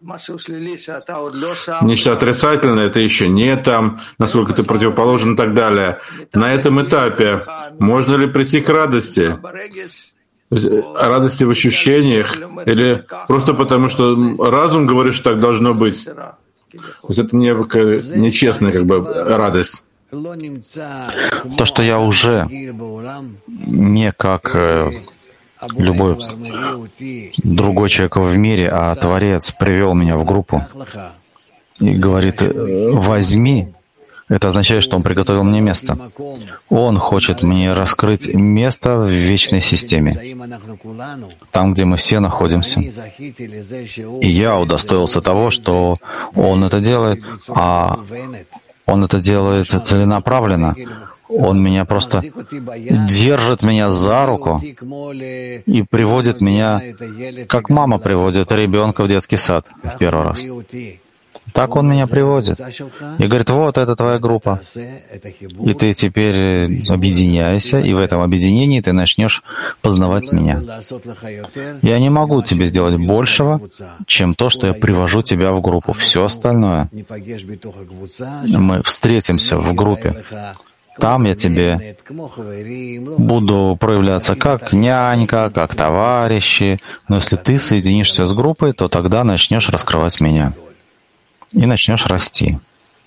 нечто отрицательное, это еще не там, насколько ты противоположен и так далее. На этом этапе можно ли прийти к радости? Радости в ощущениях, или просто потому, что разум говорит, что так должно быть? То есть это нечестная радость. То, что я уже не как любой другой человек в мире, а Творец привел меня в группу и говорит: возьми. Это означает, что Он приготовил мне место. Он хочет мне раскрыть место в вечной системе, там, где мы все находимся. И я удостоился того, что Он это делает, а Он это делает целенаправленно. Он меня просто держит меня за руку и приводит меня, как мама приводит ребенка в детский сад в первый раз. Так Он меня приводит и говорит: вот, это твоя группа. И ты теперь объединяйся, и в этом объединении ты начнешь познавать меня. Я не могу тебе сделать большего, чем то, что я привожу тебя в группу. Все остальное мы встретимся в группе. Там я тебе буду проявляться как нянька, как товарищи. Но если ты соединишься с группой, то тогда начнешь раскрывать меня. И начнешь расти.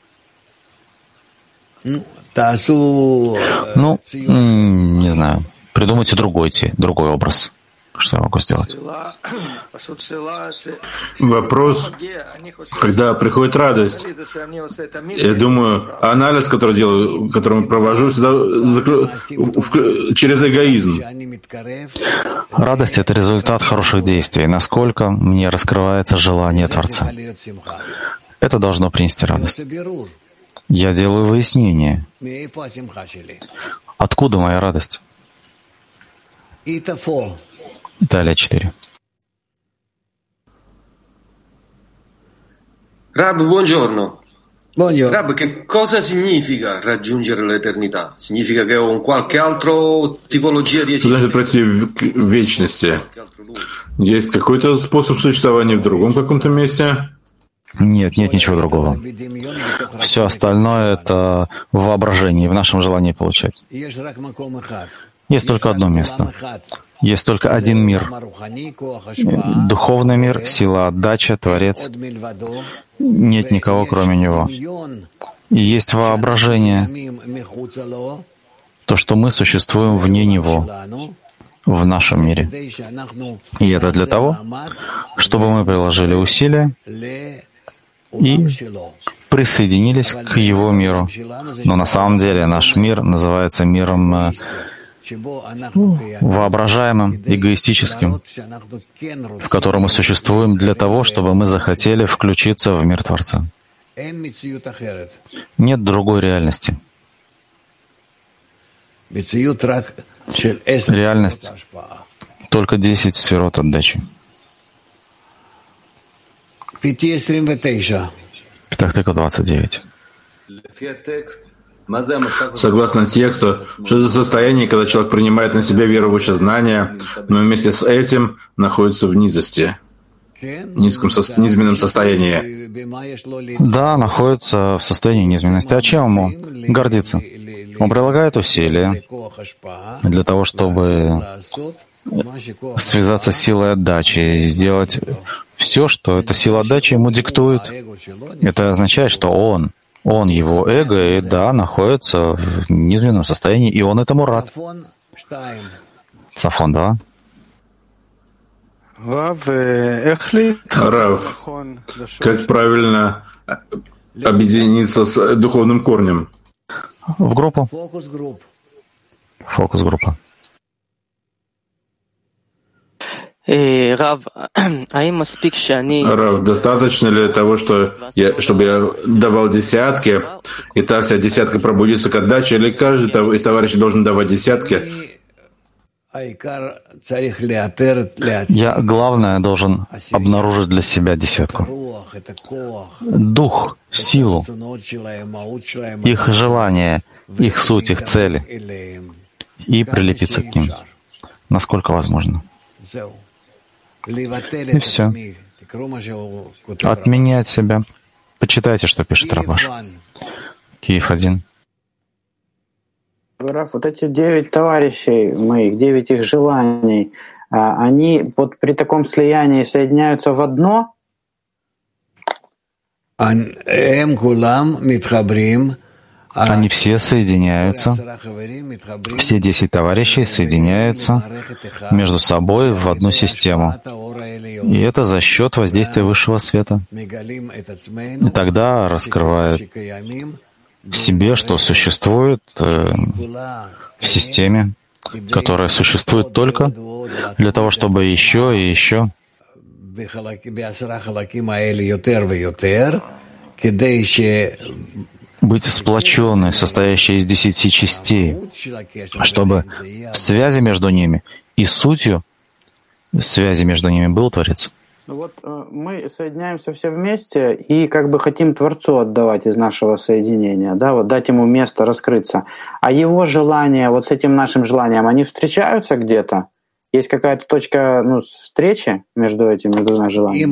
Не знаю. Придумайте другой образ. Что я могу сделать? Вопрос, когда приходит радость, я думаю, анализ, который делаю, который провожу, всегда через эгоизм. Радость — это результат хороших действий. Насколько мне раскрывается желание Творца. Это должно принести радость. Я делаю выяснение. Откуда моя радость? Италия 4. Rab, buongiorno. Rab, che cosa significa raggiungere l'eternità? Significa che ho un qualche altro tipologia di Что значит пройти к вечности? Есть какой-то способ существования в другом каком-то месте? Нет, нет ничего другого. Все остальное — это в воображении, в нашем желании получать. Есть только одно место. Есть только один мир. Духовный мир, сила отдачи, Творец. Нет никого, кроме Него. И есть воображение, то, что мы существуем вне Него, в нашем мире. И это для того, чтобы мы приложили усилия и присоединились к Его миру. Но на самом деле наш мир называется миром воображаемым, эгоистическим, в котором мы существуем для того, чтобы мы захотели включиться в мир Творца. Нет другой реальности. Реальность — только 10 сферот отдачи. Петах-Тыква 29. Согласно тексту, что за состояние, когда человек принимает на себя веру в высшее знание, но вместе с этим находится в низости, низменном состоянии? Да, находится в состоянии низменности. А чем ему гордиться? Он прилагает усилия для того, чтобы связаться с силой отдачи и сделать все, что эта сила отдачи ему диктует. Это означает, что он, его эго, и да, находится в низменном состоянии, и он этому рад. Цафон 2. Рав, как правильно объединиться с духовным корнем? В группу. Фокус-группа. Рав, достаточно ли того, чтобы я давал десятки, и так вся десятка пробудится к отдаче, или каждый из товарищей должен давать десятки? Я, главное, должен обнаружить для себя десятку. Дух, силу, их желания, их суть, их цели, и прилепиться к ним, насколько возможно. И все. Отменять себя. Почитайте, что пишет Рабаш. Киев 1. Раф, вот эти 9 товарищей моих, 9 их желаний, они вот при таком слиянии соединяются в одно? Они все соединяются, все 10 товарищей соединяются между собой в одну систему. И это за счет воздействия высшего света. И тогда раскрывает в себе, что существует в системе, которая существует только для того, чтобы еще и еще быть сплоченной, состоящей из 10 частей, чтобы в связи между ними и сутью связи между ними был Творец. Вот мы соединяемся все вместе и как бы хотим Творцу отдавать из нашего соединения, да, вот дать ему место раскрыться. А его желания, вот с этим нашим желанием, они встречаются где-то? Есть какая-то точка встречи между этими двумя желаниями?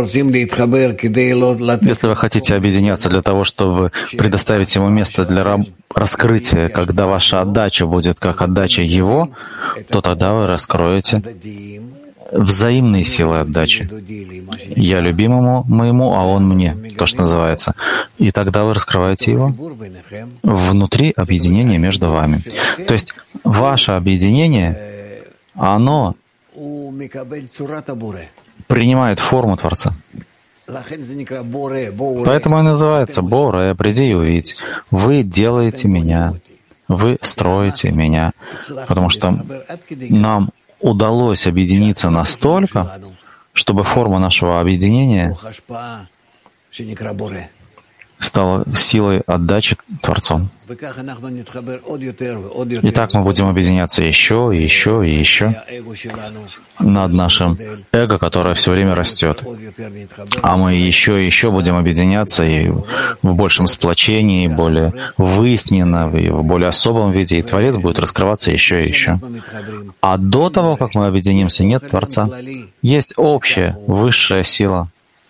Если вы хотите объединяться для того, чтобы предоставить ему место для раскрытия, когда ваша отдача будет как отдача его, то тогда вы раскроете взаимные силы отдачи. Я любимому моему, а он мне, то, что называется. И тогда вы раскрываете его внутри объединения между вами. То есть ваше объединение, оно принимает форму Творца. Поэтому и называется «Боре, приди и увидь». Вы делаете меня, вы строите меня, потому что нам удалось объединиться настолько, чтобы форма нашего объединения стало силой отдачи Творцу. И так мы будем объединяться еще и еще и еще над нашим эго, которое все время растет. А мы еще и еще будем объединяться и в большем сплочении, более выясненно, и в более особом виде, и Творец будет раскрываться еще и еще. А до того, как мы объединимся, нет Творца. Есть общая, высшая сила,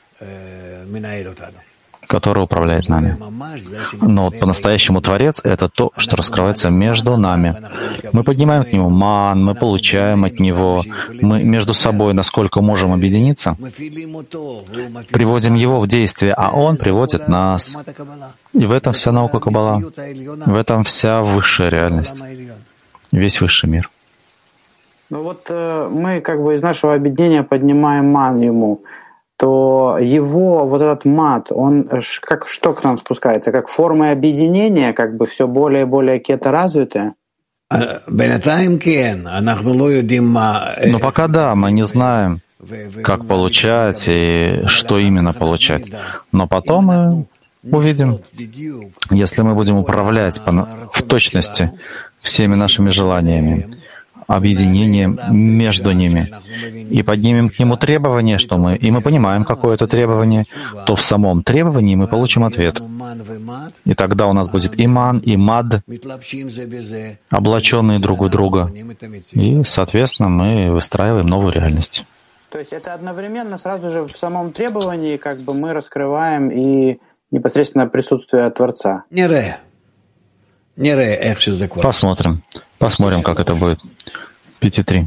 который управляет нами. Но по-настоящему Творец — это то, что раскрывается между нами. Мы поднимаем к Нему ман, мы получаем от Него, мы между собой, насколько можем объединиться, приводим Его в действие, а Он приводит нас. И в этом вся наука Каббала, в этом вся высшая реальность, весь высший мир. Ну вот мы как бы из нашего объединения поднимаем ман Ему, то его вот этот мат, он как что к нам спускается? Как форма объединения, как бы все более и более кето-развитое? Но пока да, мы не знаем, как получать и что именно получать. Но потом мы увидим, если мы будем управлять в точности всеми нашими желаниями, объединением между ними, и поднимем к нему требование, и мы понимаем, какое это требование, то в самом требовании мы получим ответ. И тогда у нас будет и ман, и мад, облаченные друг в друга. И, соответственно, мы выстраиваем новую реальность. То есть это одновременно сразу же в самом требовании как бы мы раскрываем и непосредственно присутствие Творца. Посмотрим, как это будет. 5.3.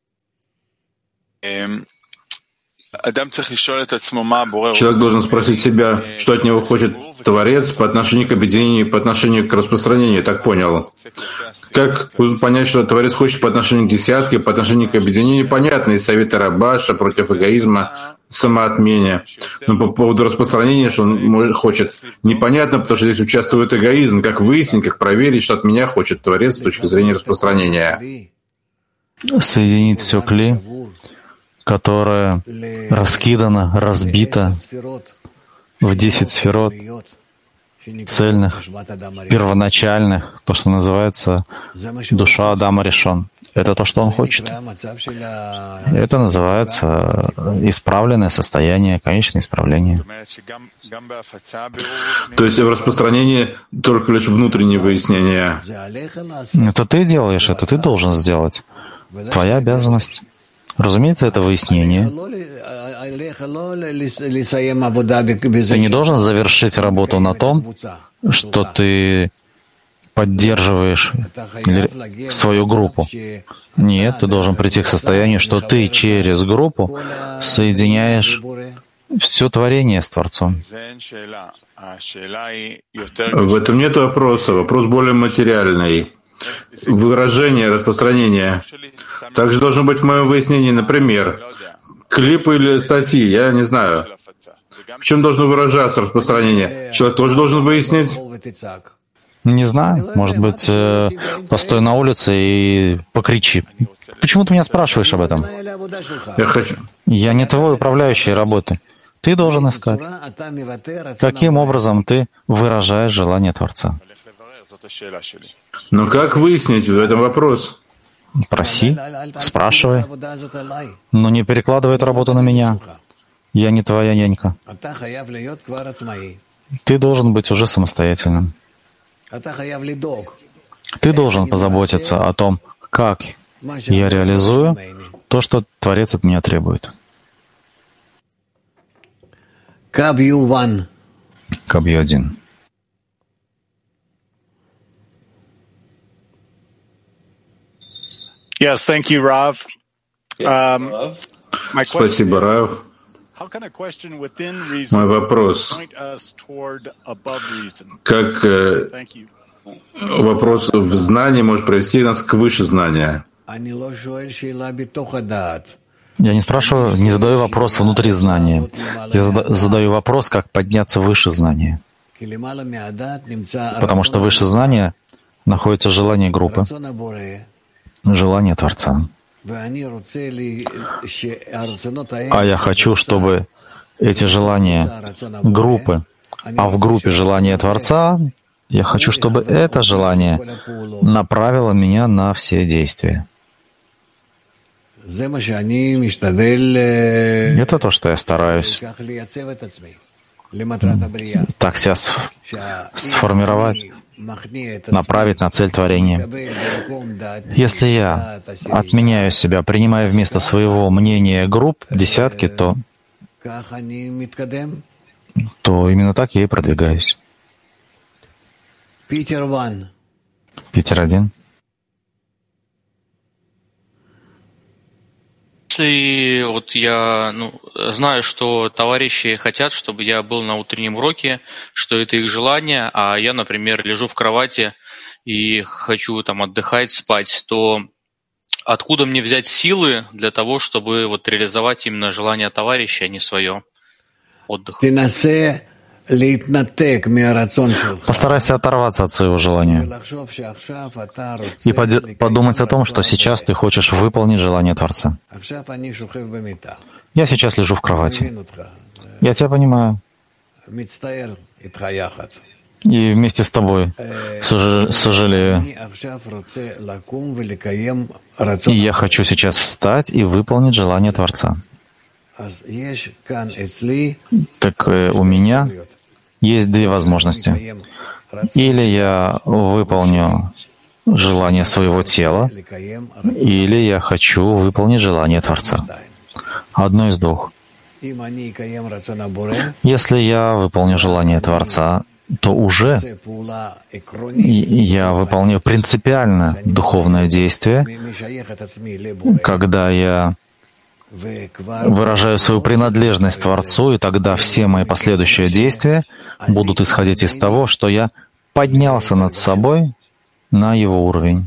Человек должен спросить себя, что от него хочет Творец по отношению к объединению и по отношению к распространению. Так понял. Как понять, что Творец хочет по отношению к десятке, по отношению к объединению? Понятно, из совета Рабаша против эгоизма, самоотмене. Но по поводу распространения, что он хочет, непонятно, потому что здесь участвует эгоизм. Как выяснить, как проверить, что от меня хочет Творец с точки зрения распространения? Соединить все кли, которое раскидано, разбито в 10 сферот, цельных, первоначальных, то, что называется душа Адама Ришон. Это то, что он хочет. Это называется исправленное состояние, конечное исправление. То есть в распространении только лишь внутреннее выяснение. Это ты делаешь, это ты должен сделать. Твоя обязанность. Разумеется, это выяснение. Ты не должен завершить работу на том, что ты поддерживаешь свою группу. Нет, ты должен прийти к состоянию, что ты через группу соединяешь все творение с Творцом. В этом нет вопроса. Вопрос более материальный. Выражение, распространение. Также должно быть в моем выяснении, например, клипы или статьи, я не знаю. В чем должно выражаться распространение? Человек тоже должен выяснить? Не знаю. Может быть, постой на улице и покричи. Почему ты меня спрашиваешь об этом? Я не твой управляющий работы. Ты должен искать. Каким образом ты выражаешь желание Творца? Но как выяснить в этом вопрос? Проси, спрашивай, но не перекладывай эту работу на меня. Я не твоя нянька. Ты должен быть уже самостоятельным. Ты должен позаботиться о том, как я реализую то, что Творец от меня требует. Кабью 1. Yes, thank you, Rav. Спасибо, Рав. Мой вопрос. Как вопрос в знании может привести нас к выше знания? Я не спрашиваю, не задаю вопрос внутри знания. Я задаю вопрос, как подняться выше знания. Потому что выше знания находится желание группы, желание Творца. А я хочу, чтобы эти желания группы А в группе желания Творца я хочу, чтобы это желание направило меня на все действия. Это то, что я стараюсь так себя сформировать, направить на цель творения. Если я отменяю себя, принимая вместо своего мнения групп десятки, то именно так я и продвигаюсь. Питер 1. Если вот я знаю, что товарищи хотят, чтобы я был на утреннем уроке, что это их желание, а я, например, лежу в кровати и хочу там отдыхать, спать, то откуда мне взять силы для того, чтобы вот реализовать именно желание товарища, а не свое отдых? Постарайся оторваться от своего желания и подумать о том, что сейчас ты хочешь выполнить желание Творца. Я сейчас лежу в кровати. Я тебя понимаю. И вместе с тобой сожалею. И я хочу сейчас встать и выполнить желание Творца. Так у меня есть две возможности. Или я выполню желание своего тела, или я хочу выполнить желание Творца. Одно из двух. Если я выполню желание Творца, то уже я выполню принципиально духовное действие, когда я выражаю свою принадлежность Творцу, и тогда все мои последующие действия будут исходить из того, что я поднялся над собой на его уровень.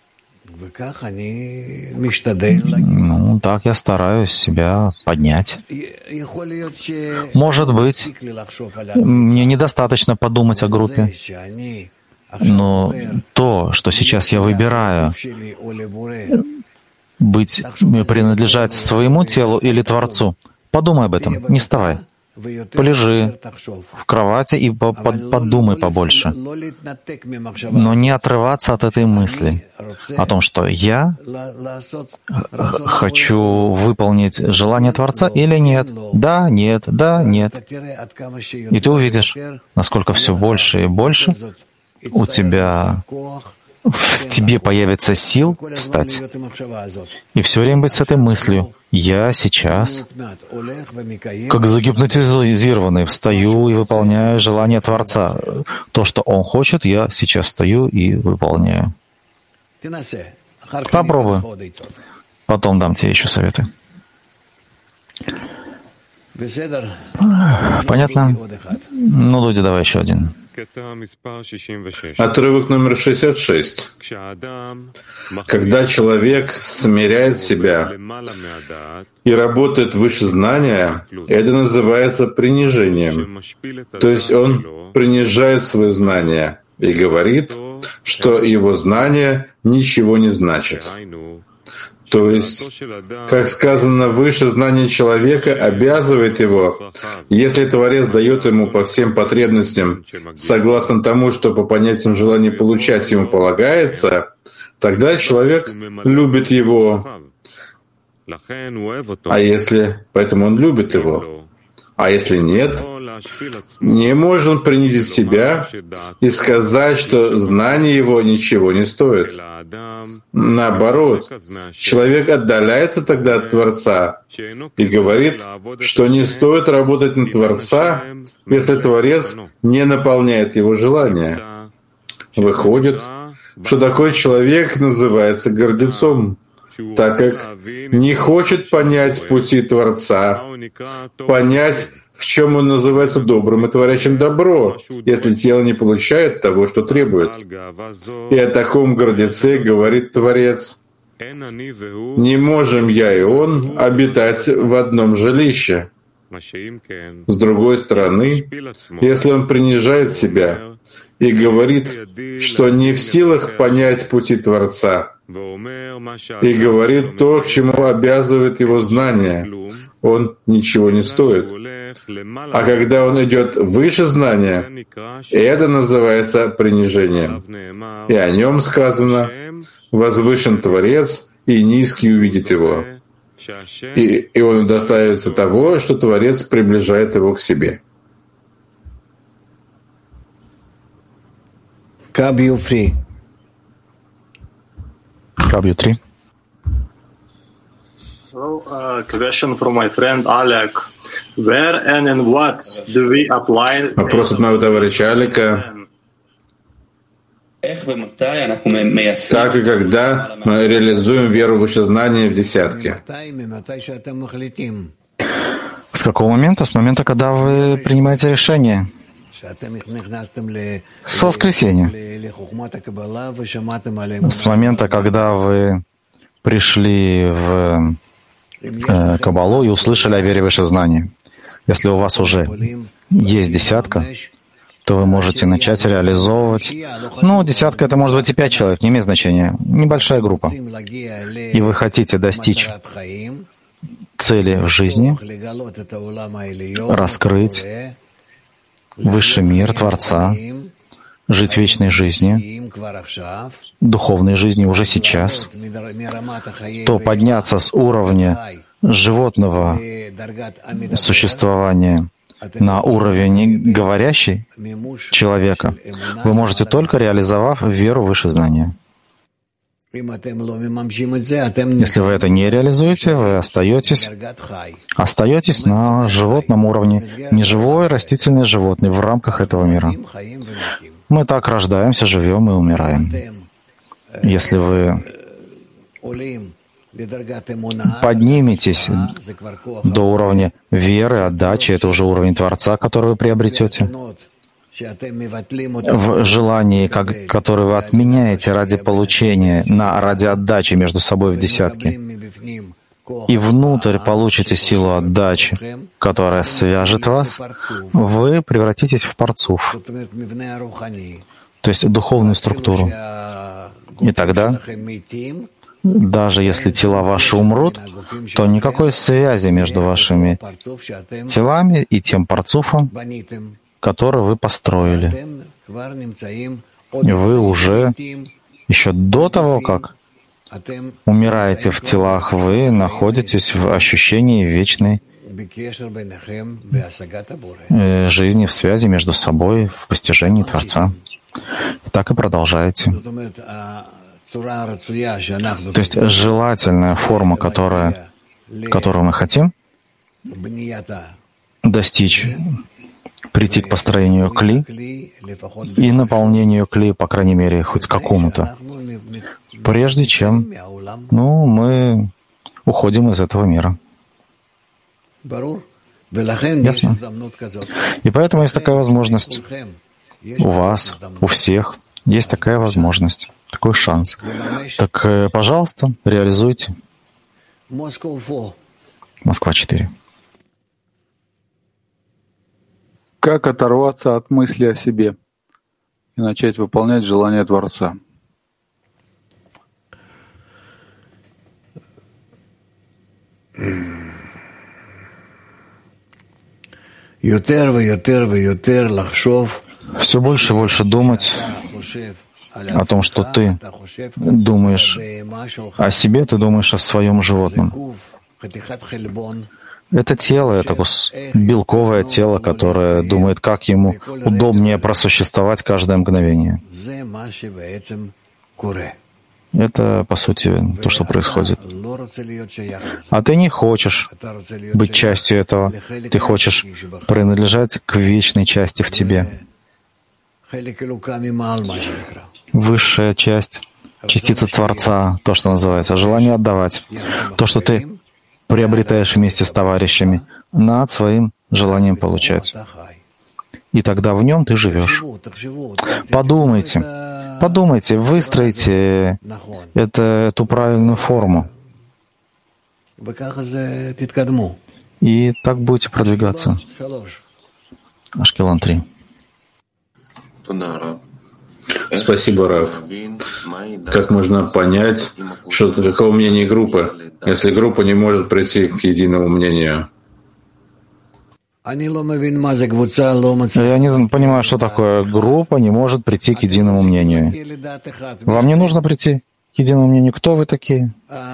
Так я стараюсь себя поднять. Может быть, мне недостаточно подумать о группе, но то, что сейчас я выбираю, принадлежать своему телу или Творцу, подумай об этом, не вставай. Полежи в кровати и подумай побольше. Но не отрываться от этой мысли о том, что я хочу выполнить желание Творца или нет. Да, нет, да, нет. И ты увидишь, насколько все больше и больше в тебе появится сил встать и все время быть с этой мыслью. Я сейчас, как загипнотизированный, встаю и выполняю желание Творца. То, что Он хочет, я сейчас встаю и выполняю. Попробуй. Потом дам тебе еще советы. Понятно? Дудя, давай еще один. Отрывок номер 66. Когда человек смиряет себя и работает выше знания, это называется принижением. То есть он принижает свое знание и говорит, что его знание ничего не значит. То есть, как сказано выше, знание человека обязывает его, если Творец дает ему по всем потребностям, согласно тому, что по понятиям желания получать ему полагается, тогда человек любит его, поэтому он любит его. А если нет, не может принизить себя и сказать, что знание его ничего не стоит. Наоборот, человек отдаляется тогда от Творца и говорит, что не стоит работать на Творца, если Творец не наполняет его желания. Выходит, что такой человек называется гордецом, так как не хочет понять пути Творца, понять, в чем он называется добрым и творящим добро, если тело не получает того, что требует. И о таком гордеце говорит Творец: «Не можем я и он обитать в одном жилище». С другой стороны, если он принижает себя и говорит, что не в силах понять пути Творца, и говорит то, к чему обязывает его знание, он ничего не стоит. А когда он идет выше знания, это называется принижением. И о нем сказано: «Возвышен Творец, и низкий увидит его». И он удостаивается того, что Творец приближает его к себе. W3. So, question from my friend Alec. Where and in what do we apply? Вопрос от моего товарища Алика. Как и когда мы реализуем веру в высшезнание в десятке? С какого момента? С момента, когда вы принимаете решение. С воскресенья. С момента, когда вы пришли в Каббалу и услышали о вере в высшезнание. Если у вас уже есть десятка, то вы можете начать реализовывать. Десятка — это может быть и 5 человек, не имеет значения. Небольшая группа. И вы хотите достичь цели в жизни, раскрыть высший мир Творца, жить вечной жизнью, духовной жизнью уже сейчас, то подняться с уровня животного существования на уровень говорящий человека вы можете только реализовав веру выше знания. Если вы это не реализуете, вы остаетесь на животном уровне, неживое растительное животное в рамках этого мира. Мы так рождаемся, живем и умираем. Если вы подниметесь до уровня веры, отдачи, это уже уровень Творца, который вы приобретете, в желании, которое вы отменяете ради получения, ради отдачи между собой в десятке, и внутрь получите силу отдачи, которая свяжет вас, вы превратитесь в парцуф, то есть духовную структуру. И тогда, даже если тела ваши умрут, то никакой связи между вашими телами и тем парцуфом, который вы построили. Вы уже, еще до того, как умираете в телах, вы находитесь в ощущении вечной жизни, в связи между собой, в постижении Творца. Так и продолжаете. То есть желательная форма, которую мы хотим достичь, прийти к построению кли и наполнению кли, по крайней мере, хоть какому-то, прежде чем мы уходим из этого мира. Ясно? И поэтому есть такая возможность. У вас, у всех есть такая возможность, такой шанс. Так, пожалуйста, реализуйте. Москва 4. Как оторваться от мысли о себе и начать выполнять желания Творца? Все больше и больше думать о том, что ты думаешь о себе, ты думаешь о своем животном. Это тело, это белковое тело, которое думает, как ему удобнее просуществовать каждое мгновение. Это, по сути, то, что происходит. А ты не хочешь быть частью этого. Ты хочешь принадлежать к вечной части в тебе. Высшая часть, частица Творца, то, что называется, желание отдавать. То, что ты приобретаешь вместе с товарищами над своим желанием получать. И тогда в нем ты живешь. Подумайте, выстройте эту правильную форму. И так будете продвигаться. Ашкелон 3. Спасибо, Рав. Как можно понять, каково мнение группы, если группа не может прийти к единому мнению? Я не понимаю, что такое группа не может прийти к единому мнению. Вам не нужно прийти к единому мнению. Кто вы такие?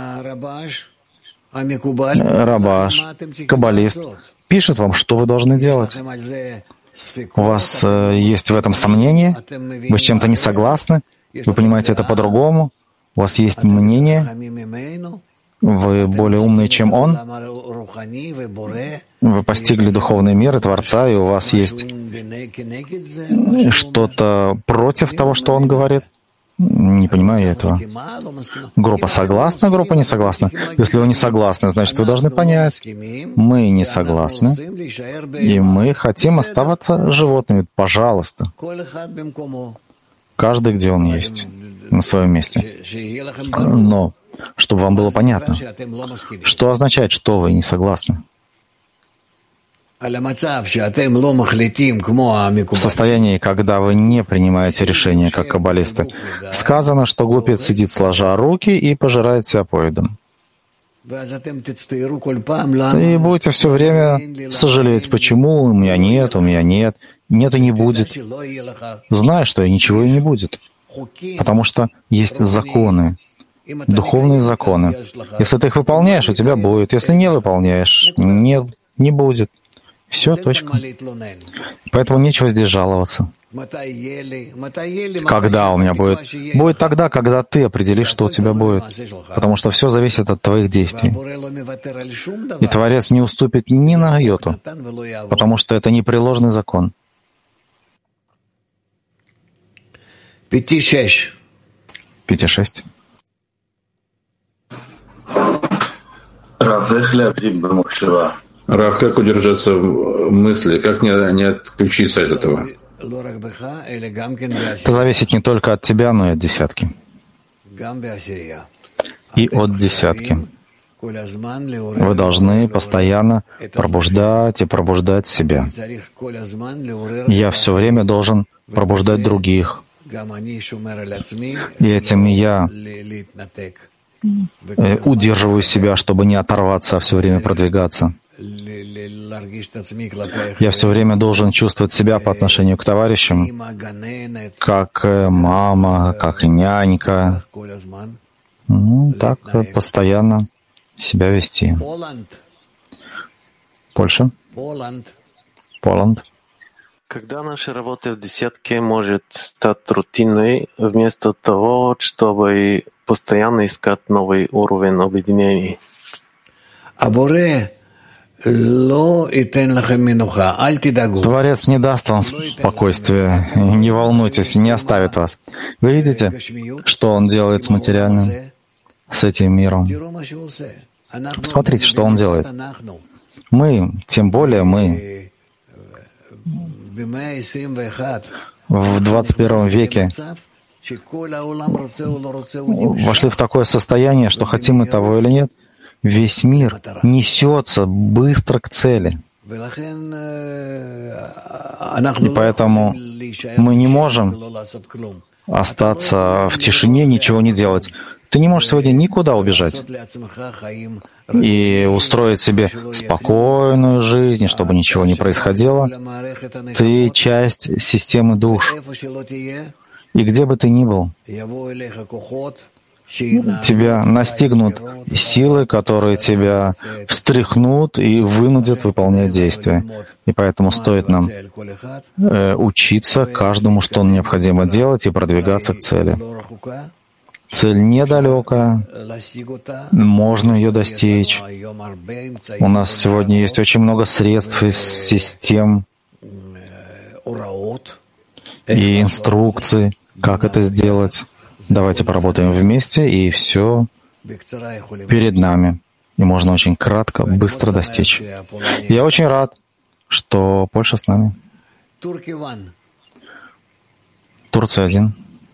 Рабаш, каббалист, пишет вам, что вы должны делать. У вас есть в этом сомнение? Вы с чем-то не согласны? Вы понимаете это по-другому? У вас есть мнение? Вы более умные, чем он? Вы постигли духовный мир и Творца, и у вас есть что-то против того, что он говорит? Не понимаю я этого. Группа согласна, группа не согласна. Если вы не согласны, значит, вы должны понять, мы не согласны, и мы хотим оставаться животными. Пожалуйста. Каждый, где он есть, на своем месте. Но, чтобы вам было понятно, что означает, что вы не согласны? В состоянии, когда вы не принимаете решения, как каббалисты, сказано, что глупец сидит сложа руки и пожирает себя поедом. И будете все время сожалеть, почему у меня нет, нет и не будет. Зная, что и ничего и не будет. Потому что есть законы, духовные законы. Если ты их выполняешь, у тебя будет. Если не выполняешь, нет, не будет. Все, точка. Поэтому нечего здесь жаловаться. Когда у меня будет? Будет тогда, когда ты определишь, что у тебя будет. Потому что все зависит от твоих действий. И Творец не уступит ни на йоту, потому что это непреложный закон. 5.6. Рав, как удержаться в мысли, как не отключиться от этого? Это зависит не только от тебя, но и от десятки. И от десятки. Вы должны постоянно пробуждать и пробуждать себя. Я все время должен пробуждать других. И этим я удерживаю себя, чтобы не оторваться, а все время продвигаться. Я все время должен чувствовать себя по отношению к товарищам, как мама, как нянька. Так постоянно себя вести. Польша? Поланд. Когда наша работа в десятке может стать рутиной, вместо того, чтобы постоянно искать новый уровень объединений. Творец не даст вам спокойствия, не волнуйтесь, не оставит вас. Вы видите, что он делает с материальным, с этим миром? Посмотрите, что он делает. Мы, тем более мы, в 21 веке вошли в такое состояние, что хотим мы того или нет, весь мир несется быстро к цели. И поэтому мы не можем остаться в тишине, ничего не делать. Ты не можешь сегодня никуда убежать и устроить себе спокойную жизнь, чтобы ничего не происходило. Ты часть системы душ. И где бы ты ни был, тебя настигнут силы, которые тебя встряхнут и вынудят выполнять действия. И поэтому стоит нам учиться каждому, что необходимо делать, и продвигаться к цели. Цель недалекая, можно ее достичь. У нас сегодня есть очень много средств и систем и инструкций, как это сделать. Давайте поработаем вместе, и все перед нами. И можно очень кратко, быстро достичь. Я очень рад, что Польша с нами. Турция 1.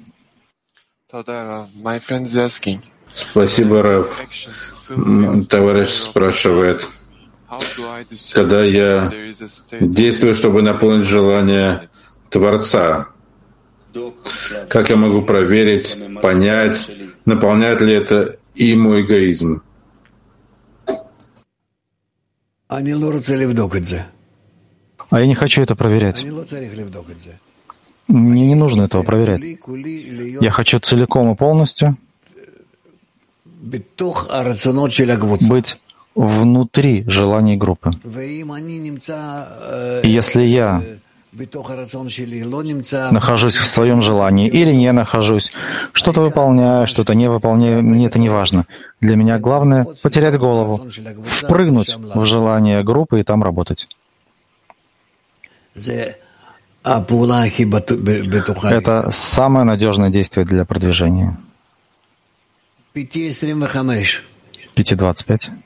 Спасибо, Рав. Товарищ спрашивает, когда я действую, чтобы наполнить желание Творца, как я могу проверить, понять, наполняет ли это и мой эгоизм? А я не хочу это проверять. Мне не нужно этого проверять. Я хочу целиком и полностью быть внутри желаний группы. И если я нахожусь в своем желании или не нахожусь, что-то выполняю, что-то не выполняю, мне это не важно. Для меня главное — потерять голову, впрыгнуть в желание группы и там работать. Это самое надежное действие для продвижения. 5.25.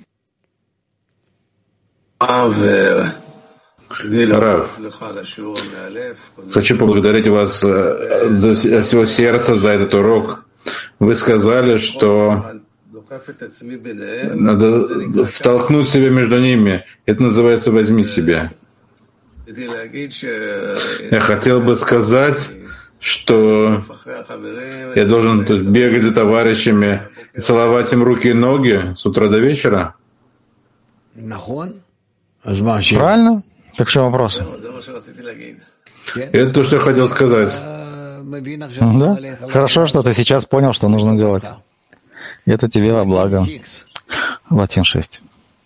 Рав, хочу поблагодарить вас за всего сердца за этот урок. Вы сказали, что надо втолкнуть себя между ними. Это называется «возьми себя». Я хотел бы сказать, что я должен бегать за товарищами и целовать им руки и ноги с утра до вечера. Правильно? Так что вопросы? Это то, что я хотел сказать. Да? Хорошо, что ты сейчас понял, что нужно делать. Это тебе во благо. Латин 6.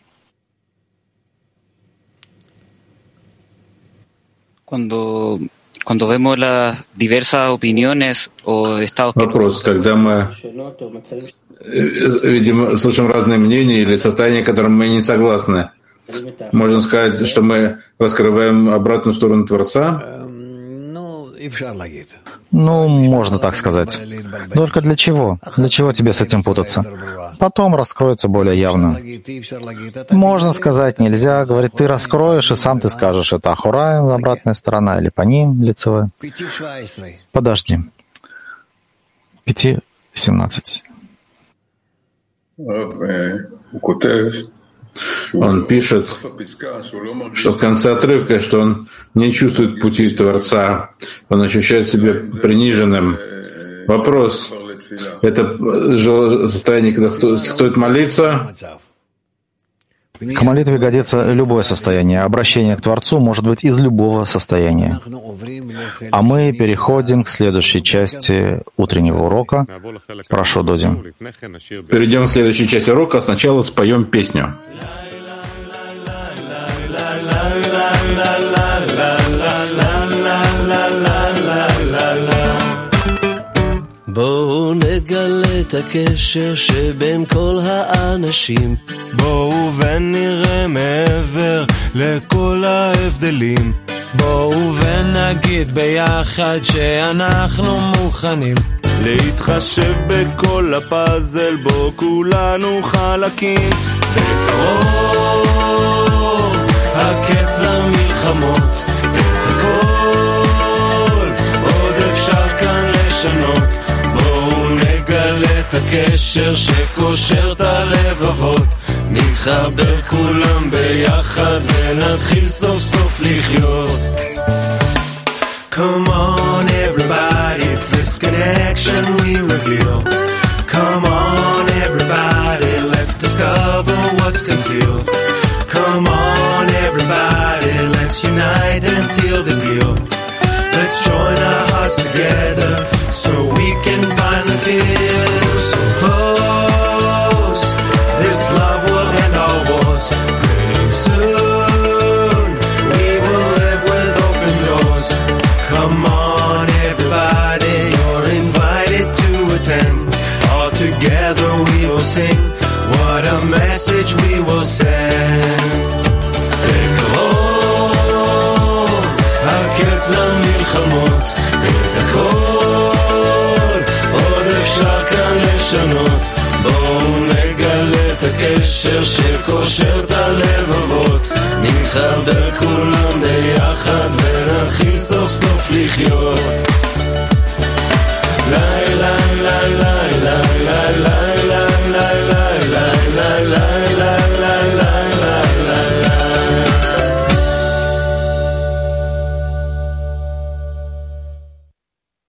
Вопрос, когда мы видим, слышим разные мнения или состояния, с которым мы не согласны, можно сказать, что мы раскрываем обратную сторону Творца? Ну, можно так сказать. Только для чего? Для чего тебе с этим путаться? Потом раскроется более явно. Можно сказать, нельзя. Говорит, ты раскроешь, и сам ты скажешь, это ахура, обратная сторона, или паним, лицевая. Подожди. 5.17. Он пишет, что в конце отрывка, что он не чувствует пути Творца, он ощущает себя приниженным. Вопрос, это состояние, когда стоит молиться? К молитве годится любое состояние. Обращение к Творцу может быть из любого состояния. А мы переходим к следующей части утреннего урока. Прошу, Додим. Перейдем к следующей части урока. Сначала споем песню. בואו נגלה את הקשר שבין כל האנשים. בואו ונראה מעבר לכל ההבדלים. בואו ונגיד ביחד שאנחנו מוכנים להתחשב בכל הפאזל בו כולנו חלקים. בקרוב הקץ למלחמות, את הכל עוד אפשר כאן לשנות. בואו נגלה את הקשר שקושר את הלבבות, נתחבר כולם ביחד ונתחיל סוף סוף לחיות. Come on everybody, it's this connection we reveal. Come on everybody, let's discover what's concealed. Come on everybody, let's unite and seal the deal. Let's join our hearts together so we can finally feel so close. This love will end all wars pretty soon. We will live with open doors. Come on everybody, you're invited to attend. All together we will sing, what a message we will send. בקרוב הקץ למלחמות, את הכל עוד אפשר כאן לשנות. בואו נגלה את הקשר שקושר את הלבבות, נתחבר כולם ביחד ונתחיל סוף סוף לחיות.